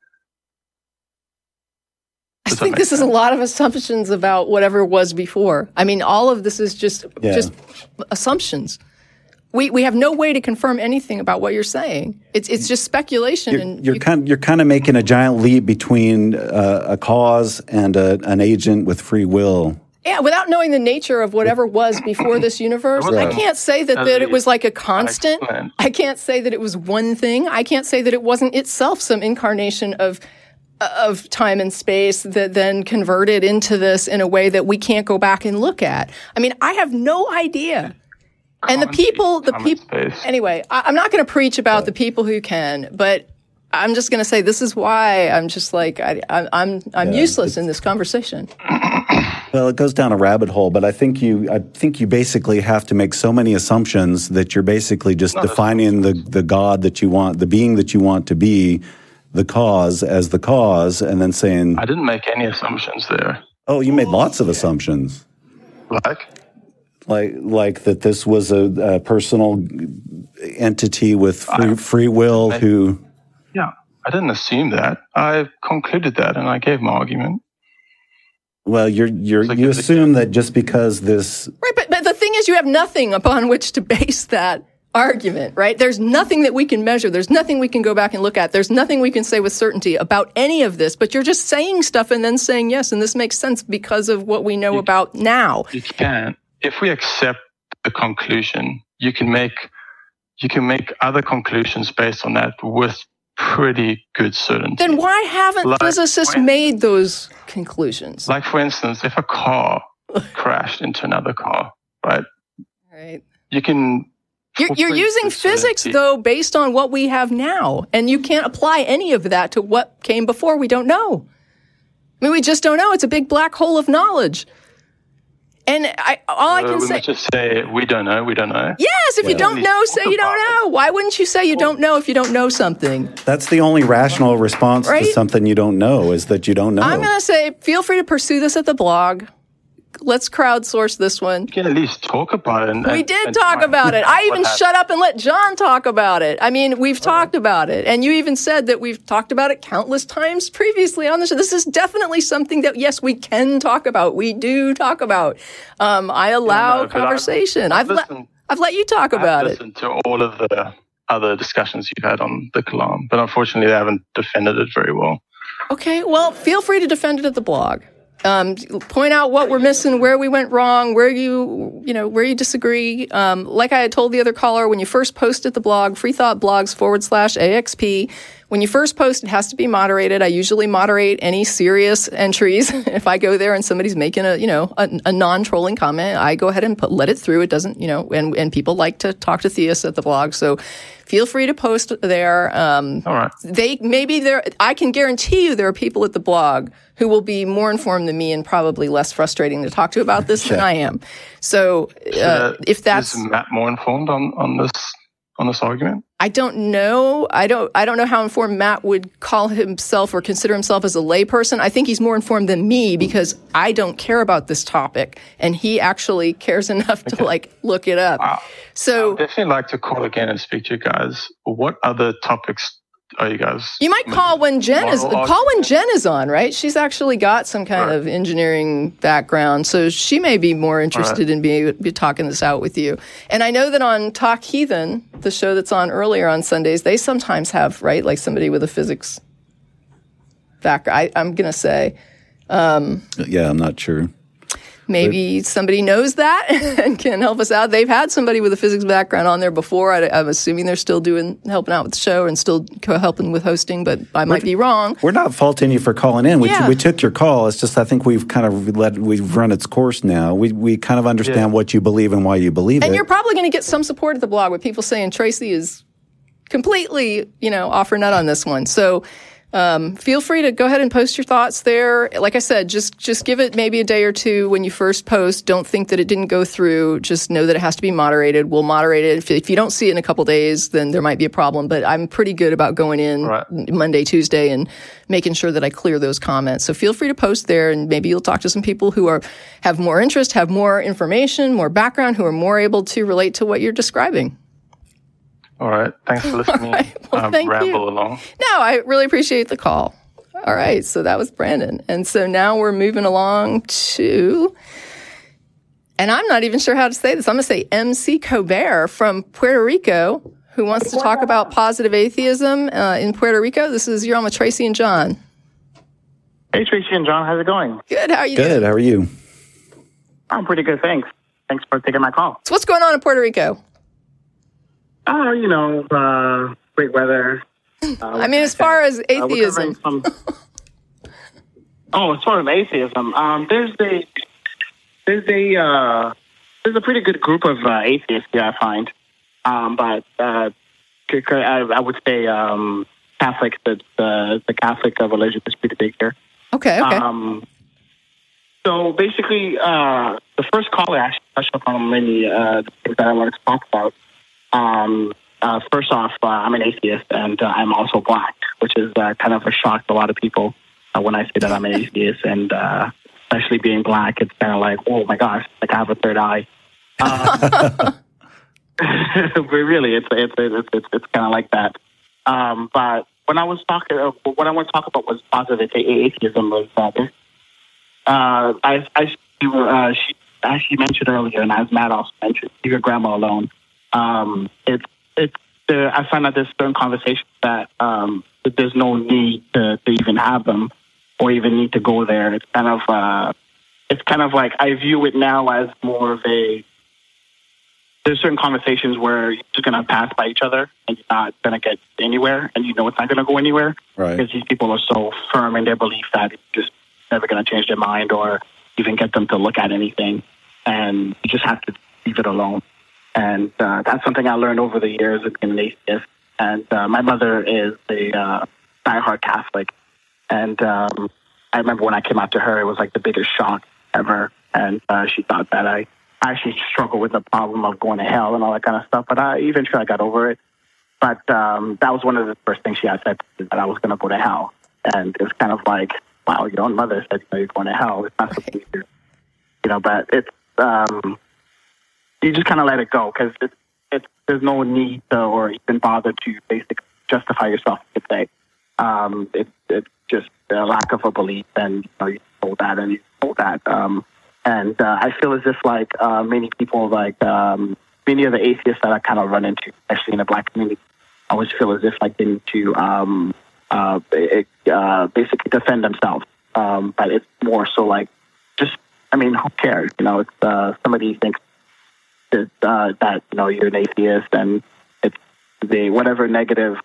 I think this is a lot of assumptions about whatever was before. I mean, all of this is just assumptions. We have no way to confirm anything about what you're saying. It's just speculation. You're kind of making a giant leap between a cause and an agent with free will. Yeah, without knowing the nature of whatever was before this universe, I can't say that it was like a constant. I can't say that it was one thing. I can't say that it wasn't itself some incarnation of time and space that then converted into this in a way that we can't go back and look at. I mean, I have no idea. And the people, anyway, I'm not going to preach about the people who can, but I'm just going to say this is why I'm just like, I'm useless in this conversation. Well, it goes down a rabbit hole, but I think you basically have to make so many assumptions that you're basically just defining the God that you want, the being that you want to be, the cause as the cause, and then saying... I didn't make any assumptions there. Oh, you made lots of assumptions. Like that this was a personal entity with free will who... Yeah, I didn't assume that. I concluded that, and I gave my argument. Well, you assume that just because this... Right, but the thing is you have nothing upon which to base that argument, right? There's nothing that we can measure. There's nothing we can go back and look at. There's nothing we can say with certainty about any of this, but you're just saying stuff and then saying yes, and this makes sense because of what we know about now. You can. If we accept the conclusion, you can make other conclusions based on that with pretty good certainty. Then why haven't physicists made those conclusions? Like, for instance, if a car crashed into another car, right? Right. You can... You're using physics, though, based on what we have now. And you can't apply any of that to what came before. We don't know. I mean, we just don't know. It's a big black hole of knowledge. And all I can say... just say, we don't know, we don't know. Yes, if you don't know, say you don't know. Why wouldn't you say you don't know if you don't know something? That's the only rational response to something you don't know, is that you don't know. I'm going to say, feel free to pursue this at the blog. Let's crowdsource this one. You can at least talk about it. We did talk about it. I even shut up and let John talk about it. I mean, we've talked about it. And you even said that we've talked about it countless times previously on the show. This is definitely something that, yes, we can talk about. We do talk about. I allow conversation. I've let you talk about it. I've listened to all of the other discussions you've had on the Kalam, but unfortunately they haven't defended it very well. Okay, well, feel free to defend it at the blog. Point out what we're missing, where we went wrong, where you disagree. Like I had told the other caller, when you first post at the blog, freethoughtblogs/AXP, when you first post, it has to be moderated. I usually moderate any serious entries. If I go there and somebody's making a non-trolling comment, I go ahead and let it through. It doesn't, and people like to talk to theists at the blog. So feel free to post there. All right. I can guarantee you there are people at the blog who will be more informed than me and probably less frustrating to talk to about this than I am. So, if that's... Is Matt more informed on this argument? I don't know. I don't know how informed Matt would call himself or consider himself as a layperson. I think he's more informed than me because I don't care about this topic, and he actually cares enough to look it up. Wow. So I'd definitely like to call again and speak to you guys. What other topics are you guys? You might call when Jen is on, right? She's actually got some kind of engineering background, so she may be more interested in be talking this out with you. And I know that on Talk Heathen, the show that's on earlier on Sundays, they sometimes have like somebody with a physics background. I'm gonna say, I'm not sure. Maybe somebody knows that and can help us out. They've had somebody with a physics background on there before. I'm assuming they're still helping out with the show and still helping with hosting, but I might be wrong. We're not faulting you for calling in. We took your call. It's just I think we've run its course now. We kind of understand what you believe and why you believe it. And you're probably going to get some support at the blog with people saying Tracy is completely, off her nut on this one. So feel free to go ahead and post your thoughts there. Like I said, just give it maybe a day or two when you first post. Don't think that it didn't go through. Just know that it has to be moderated. We'll moderate it. If you don't see it in a couple days, then there might be a problem. But I'm pretty good about going in Monday, Tuesday, and making sure that I clear those comments. So feel free to post there, and maybe you'll talk to some people who have more interest, have more information, more background, who are more able to relate to what you're describing. All right. Thanks for listening. Thank ramble you. along. No, I really appreciate the call. All right. So that was Brandon. And so now we're moving along to, and I'm not even sure how to say this. I'm going to say MC Colbert from Puerto Rico, who wants to talk about positive atheism in Puerto Rico. You're on with Tracy and John. Hey, Tracy and John. How's it going? Good. How are you? Good. How are you? I'm pretty good. Thanks. Thanks for taking my call. So what's going on in Puerto Rico? Great weather. I mean, as far as atheism. As far as atheism, there's a pretty good group of atheists here, I find. But I would say Catholic. The Catholic religion is pretty big here. Okay. So basically, the first caller actually touched upon many things that I wanted to talk about. First off, I'm an atheist, and I'm also black, which is kind of a shock to a lot of people when I say that I'm an atheist, and especially being black, it's kind of like, oh my gosh, like I have a third eye. But really, it's kind of like that. But when I was talking, what I want to talk about was positive atheism. Was Ashley mentioned earlier, and as Matt also mentioned, leave your grandma alone. I find that there's certain conversations that there's no need to even have them or even need to go there. It's kind of like I view it now as more of there's certain conversations where you're just going to pass by each other and you're not going to get anywhere, and you know it's not going to go anywhere. Right. Because these people are so firm in their belief that it's just never going to change their mind or even get them to look at anything. And you just have to leave it alone. And that's something I learned over the years of being an atheist. And my mother is a diehard Catholic. And I remember when I came out to her, it was like the biggest shock ever. And she thought that I actually struggled with the problem of going to hell and all that kind of stuff. But eventually I got over it. But that was one of the first things she had said, that I was going to go to hell. And it was kind of like, wow, your own mother said you're going to hell. It's not something you do. But it's, you just kind of let it go, because there's no need to, or even bother to basically justify yourself, you could say. It's just a lack of a belief, and you told that and you told that. And I feel as if like many people, like many of the atheists that I kind of run into, especially in the Black community, I always feel as if like they need to basically defend themselves. But it's more so like who cares? It's somebody thinks that you're an atheist, and it's whatever negative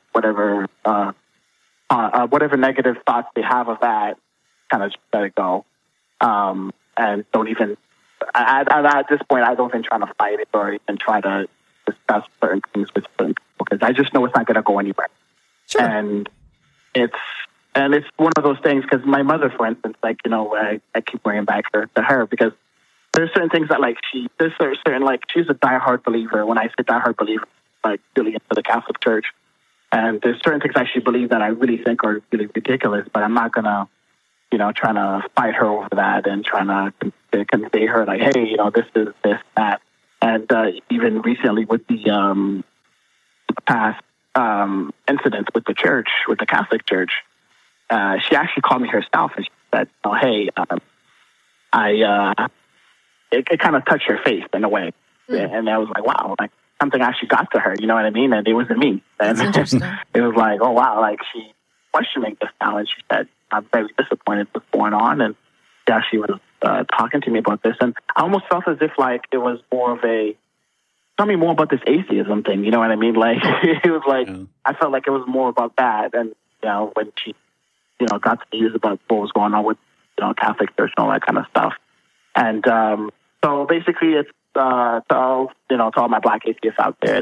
thoughts they have of that, kind of just let it go. And don't even at this point, I don't even try to fight it or even try to discuss certain things with certain people, because I just know it's not going to go anywhere. Sure. And it's one of those things, because my mother, for instance, I keep bringing back to her, because there's certain things that she's a diehard believer. When I say diehard believer, like really into the Catholic Church, and there's certain things I actually believe that I really think are really ridiculous, but I'm not gonna, trying to fight her over that and trying to convey her like, hey, this is this, that. And even recently with the past incidents with the church, with the Catholic Church, she actually called me herself and she said, "Oh, hey, it kind of touched her faith in a way." And I was like, wow, like something actually got to her, you know what I mean? And it wasn't me. And it was like, oh, wow, like she's questioning this now. And she said, I'm very disappointed with what's going on. And she actually was talking to me about this. And I almost felt as if like it was more of tell me more about this atheism thing, you know what I mean? Like, it was like, I felt like it was more about that. And, when she, got to the news about what was going on with, Catholic Church and all that kind of stuff. And so basically it's, to all my Black atheists out there,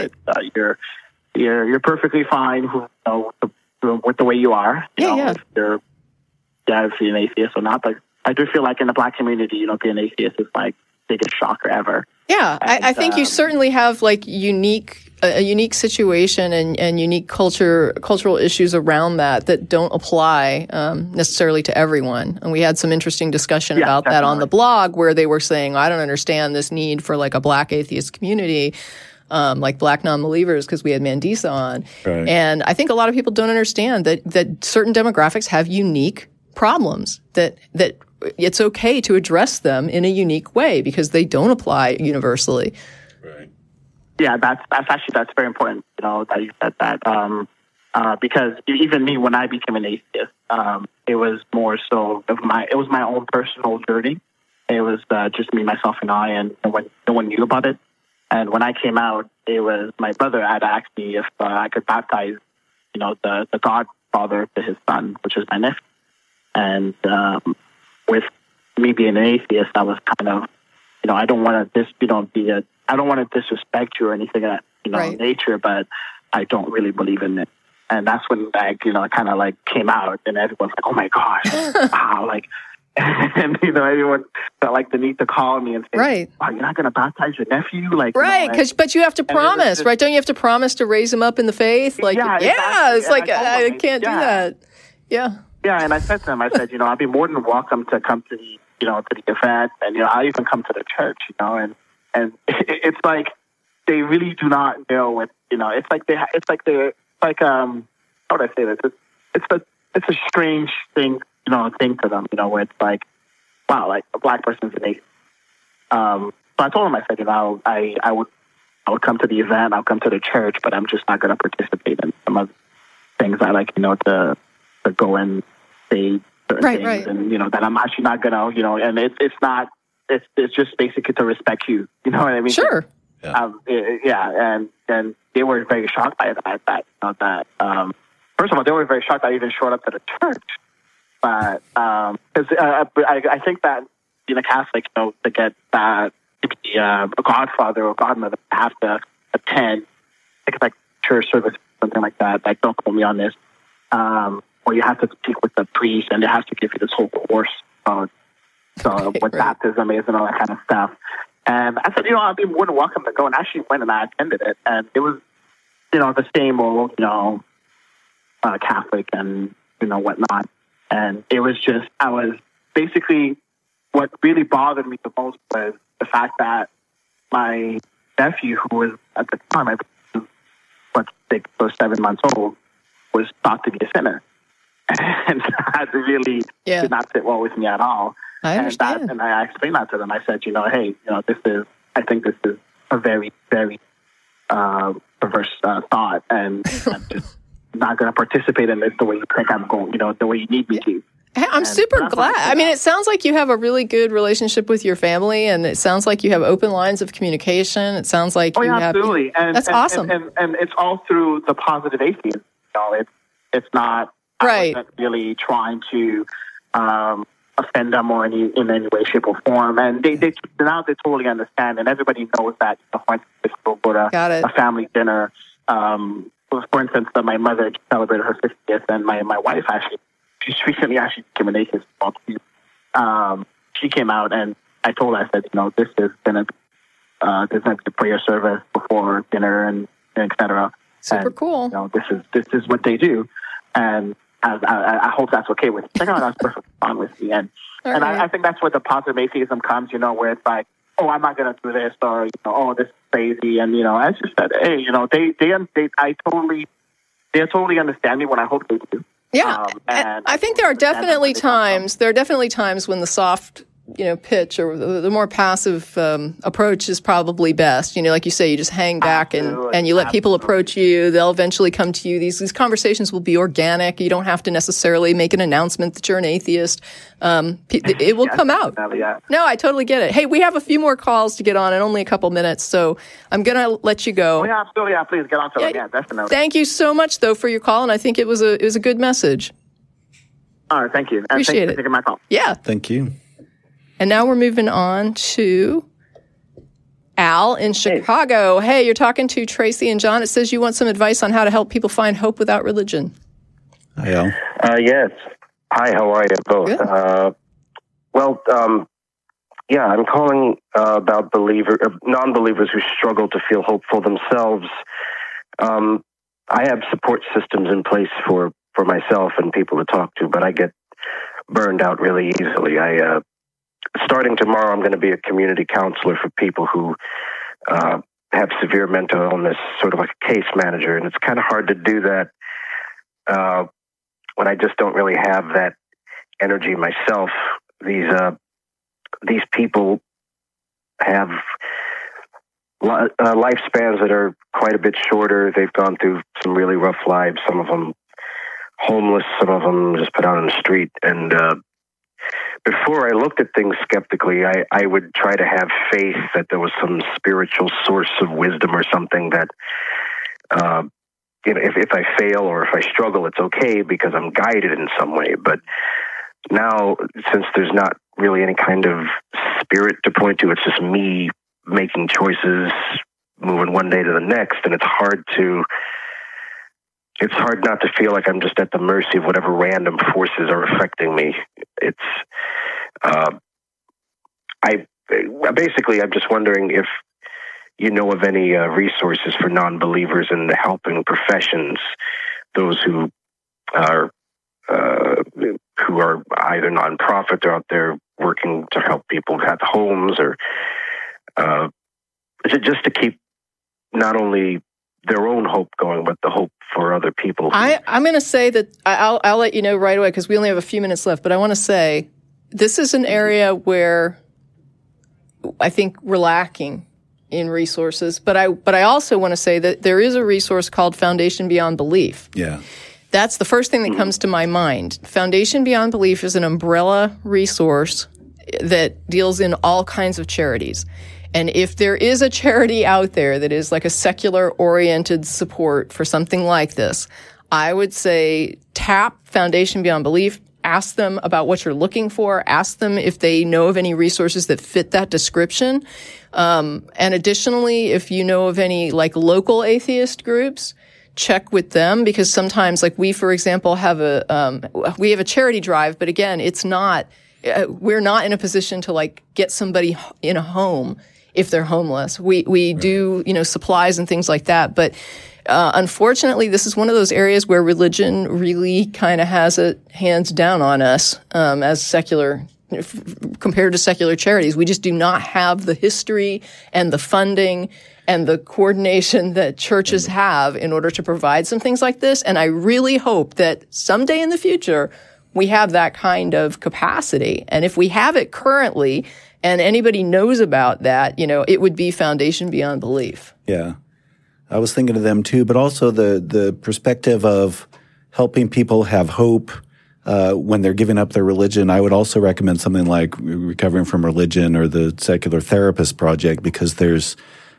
you're perfectly fine, with the way you are. If you're an atheist or not. But I do feel like in the Black community, being an atheist is like biggest shocker ever. Yeah, and, I think you certainly have like a unique situation and unique cultural issues around that don't apply necessarily to everyone. And we had some interesting discussion about that on the blog, where they were saying, I don't understand this need for like a Black atheist community, like Black non-believers, because we had Mandisa on. Right. And I think a lot of people don't understand that certain demographics have unique problems, that it's okay to address them in a unique way because they don't apply universally. Right. Yeah, that's very important, that you said that. Because even me, when I became an atheist, it was more so it was my own personal journey. It was just me, myself, and I, and no one knew about it. And when I came out, it was my brother had asked me if I could baptize, the godfather to his son, which is my nephew. And with me being an atheist, I was kind of, I don't want to I don't want to disrespect you or anything of that, nature, but I don't really believe in it. And that's when it kind of like came out, and everyone's like, oh my gosh, wow, like, and everyone felt like the need to call me and say, "Oh, you're not going to baptize your nephew?" Like, but you have to promise, right? Don't you have to promise to raise him up in the faith? Like, it's like I can't do that. Yeah. Yeah, and I said to him, I'd be more than welcome to come to the, to the event, and I'll even come to the church, and it's like they really do not know what, it's like how would I say this? It's a strange thing, thing to them, where it's like, wow, like a Black person's an atheist. So I told him, I said, I would come to the event, I'll come to the church, but I'm just not going to participate in some of the things I like, to go and say certain things, and that I'm actually not going to, and it's just basically to respect you. You know what I mean? Sure. And they were very shocked by that. First of all, they were very shocked I even showed up to the church. But I think that being a Catholic, to get to be a godfather or godmother, have to attend, I think it's like church service, something like that. Like, don't quote me on this. Or you have to speak with the priest, and they have to give you this whole course what baptism is and all that kind of stuff. And I said, I'd be more than welcome to go. And I actually went and I attended it. And it was, the same old, Catholic and, whatnot. And it was just, basically, what really bothered me the most was the fact that my nephew, who was at the time, I was 6 or 7 months old, was thought to be a sinner. And that really did not sit well with me at all. I understand. And I explained that to them. I said, hey, I think this is a very, very perverse thought, and I'm just not going to participate in it the way you think I'm going, the way you need me to. I'm super glad. I mean, it sounds like you have a really good relationship with your family, and it sounds like you have open lines of communication. It sounds like absolutely. That's awesome. And it's all through the positive atheism. It's not right. I wasn't really trying to offend them or in any way, shape, or form. And they now they totally understand, and everybody knows that. We'll go to a family dinner. For instance, my mother celebrated her 50th, and my wife she's recently became an atheist. She came out, and I told her, I said, this is going to there's going to be a prayer service before dinner and et cetera. Super cool. This is what they do, and I hope that's okay with you. Like, that's perfectly fine with me. And I think that's where the positive atheism comes, where it's like, oh, I'm not going to do this, or, oh, this is crazy. And, I just said, hey, they totally understand me when I hope they do. Yeah. And I think there are definitely times when the soft, pitch or the more passive approach is probably best. Like you say, you just hang back and you let people approach you. They'll eventually come to you. These conversations will be organic. You don't have to necessarily make an announcement that you're an atheist. It will come out. No, I totally get it. Hey, we have a few more calls to get on and only a couple minutes, so I'm going to let you go. Oh, yeah, absolutely. Yeah, please get on to it. Yeah, definitely. Thank you so much, though, for your call, and I think it was a good message. All right, thank you. Appreciate thanks for taking my call. Yeah. Thank you. And now we're moving on to Al in Chicago. Hey, you're talking to Tracy and John. It says you want some advice on how to help people find hope without religion. Hi, Al. Yes. Hi, how are you both? Good. I'm calling about non-believers who struggle to feel hopeful themselves. I have support systems in place for myself and people to talk to, but I get burned out really easily. Starting tomorrow, I'm going to be a community counselor for people who have severe mental illness, sort of like a case manager. And it's kind of hard to do that when I just don't really have that energy myself. These people have lifespans that are quite a bit shorter. They've gone through some really rough lives, some of them homeless, some of them just put out on the street. And before I looked at things skeptically, I would try to have faith that there was some spiritual source of wisdom or something that, if I fail or if I struggle, it's okay because I'm guided in some way. But now, since there's not really any kind of spirit to point to, it's just me making choices, moving one day to the next, and it's hard not to feel like I'm just at the mercy of whatever random forces are affecting me. I'm just wondering if you know of any resources for non-believers in the helping professions, those who are either nonprofit or out there working to help people have homes, or is it just to keep not only their own hope going, but the hope for other people? I'm going to say that I'll let you know right away because we only have a few minutes left, but I want to say this is an area where I think we're lacking in resources. But I also want to say that there is a resource called Foundation Beyond Belief. Yeah. That's the first thing that comes to my mind. Foundation Beyond Belief is an umbrella resource that deals in all kinds of charities. And if there is a charity out there that is like a secular-oriented support for something like this, I would say tap Foundation Beyond Belief, ask them about what you're looking for, ask them if they know of any resources that fit that description. And additionally, if you know of any like local atheist groups, check with them, because sometimes, like we, for example, have a charity drive, but again, it's not, we're not in a position to like get somebody in a home if they're homeless. We do, supplies and things like that. But unfortunately, this is one of those areas where religion really kind of has a hands down on us as secular, compared to secular charities. We just do not have the history and the funding and the coordination that churches have in order to provide some things like this. And I really hope that someday in the future, we have that kind of capacity. And if we have it currently, and anybody knows about that, it would be Foundation Beyond Belief. Yeah. I was thinking of them too, but also the perspective of helping people have hope when they're giving up their religion. I would also recommend something like Recovering from Religion or the Secular Therapist Project, because there's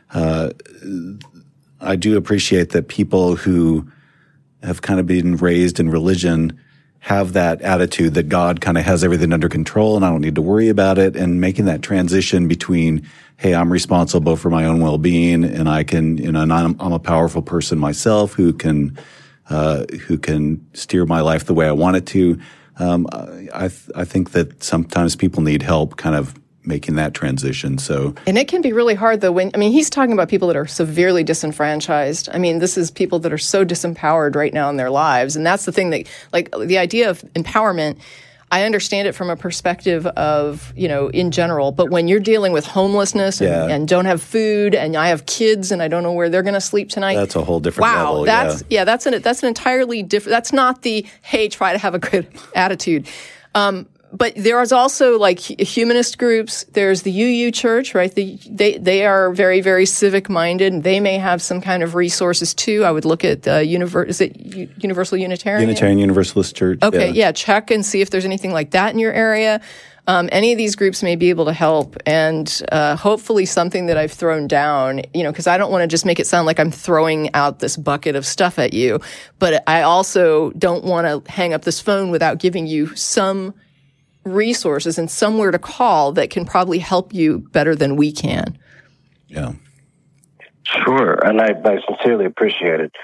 I do appreciate that people who have kind of been raised in religion have that attitude that God kind of has everything under control and I don't need to worry about it, and making that transition between, hey, I'm responsible for my own well-being and I can, and I'm a powerful person myself who can steer my life the way I want it to. I think that sometimes people need help kind of making that transition. And it can be really hard though he's talking about people that are severely disenfranchised. This is people that are so disempowered right now in their lives. And that's the thing that, like, the idea of empowerment, I understand it from a perspective of, in general, but when you're dealing with homelessness and don't have food, and I have kids and I don't know where they're going to sleep tonight. That's a whole different level. That's an entirely different, that's not the, hey, try to have a good attitude. But there is also like humanist groups. There's the UU Church, right? They are very, very civic minded, and they may have some kind of resources too. I would look at Universal Unitarian? Unitarian Universalist Church. Okay, yeah, check and see if there's anything like that in your area. Any of these groups may be able to help, and hopefully something that I've thrown down, because I don't want to just make it sound like I'm throwing out this bucket of stuff at you, but I also don't want to hang up this phone without giving you some resources and somewhere to call that can probably help you better than we can. Yeah. Sure. And I sincerely appreciate it.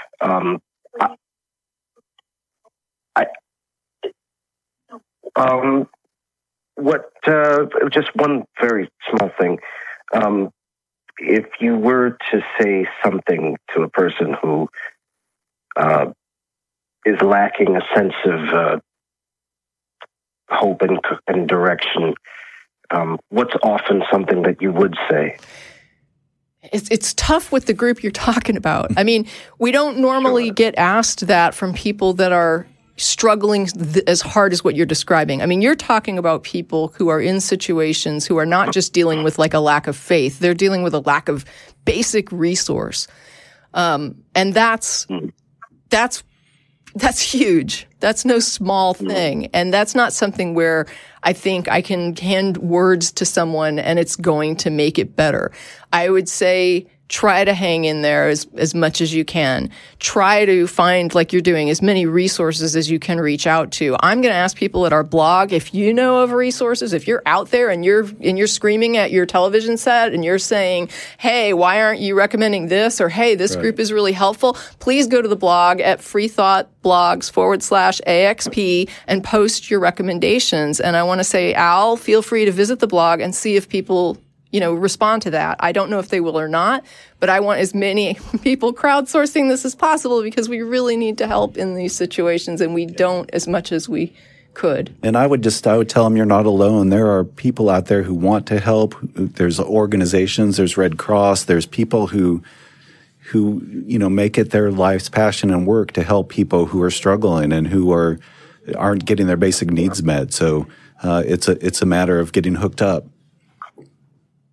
Just one very small thing. If you were to say something to a person who is lacking a sense of hope and direction, what's often something that you would say? It's tough with the group you're talking about. We don't normally get asked that from people that are struggling as hard as what you're describing. You're talking about people who are in situations who are not just dealing with like a lack of faith. They're dealing with a lack of basic resource. And that's huge. That's no small thing. And that's not something where I think I can hand words to someone and it's going to make it better. I would say try to hang in there as much as you can. Try to find, like you're doing, as many resources as you can reach out to. I'm going to ask people at our blog, if you know of resources, if you're out there and you're screaming at your television set and you're saying, hey, why aren't you recommending this? Or, hey, this group is really helpful. Please go to the blog at freethoughtblogs/AXP and post your recommendations. And I want to say, Al, feel free to visit the blog and see if people respond to that. I don't know if they will or not, but I want as many people crowdsourcing this as possible, because we really need to help in these situations, and we don't as much as we could. And I would tell them you're not alone. There are people out there who want to help. There's organizations, there's Red Cross, there's people who make it their life's passion and work to help people who are struggling and who aren't getting their basic needs met. So it's a matter of getting hooked up.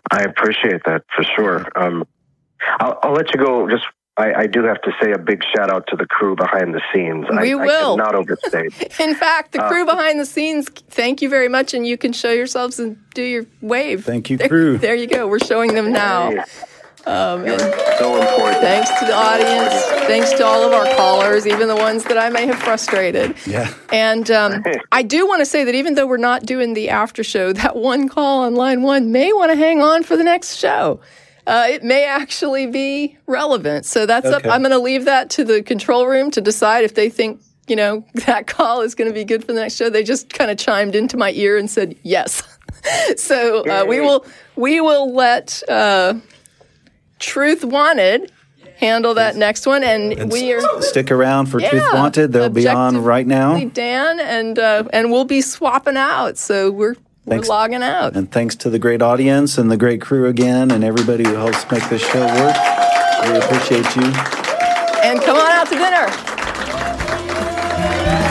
I appreciate that for sure. I'll let you go. Just I do have to say a big shout out to the crew behind the scenes. We will. I cannot overstate. In fact, the crew behind the scenes, thank you very much, and you can show yourselves and do your wave. Thank you, crew. There you go. We're showing them now. And so important. Thanks to the audience. Thanks to all of our callers, even the ones that I may have frustrated. Yeah. And I do want to say that even though we're not doing the after show, that one call on line 1 may want to hang on for the next show. It may actually be relevant. So that's up. I'm going to leave that to the control room to decide if they think, that call is going to be good for the next show. They just kind of chimed into my ear and said yes. So we will let Truth Wanted handle that next one, and we are stick around for Truth Wanted. They'll be on right now. Dan and we'll be swapping out. So we're logging out. And thanks to the great audience and the great crew again, and everybody who helps make this show work. We appreciate you. And come on out to dinner.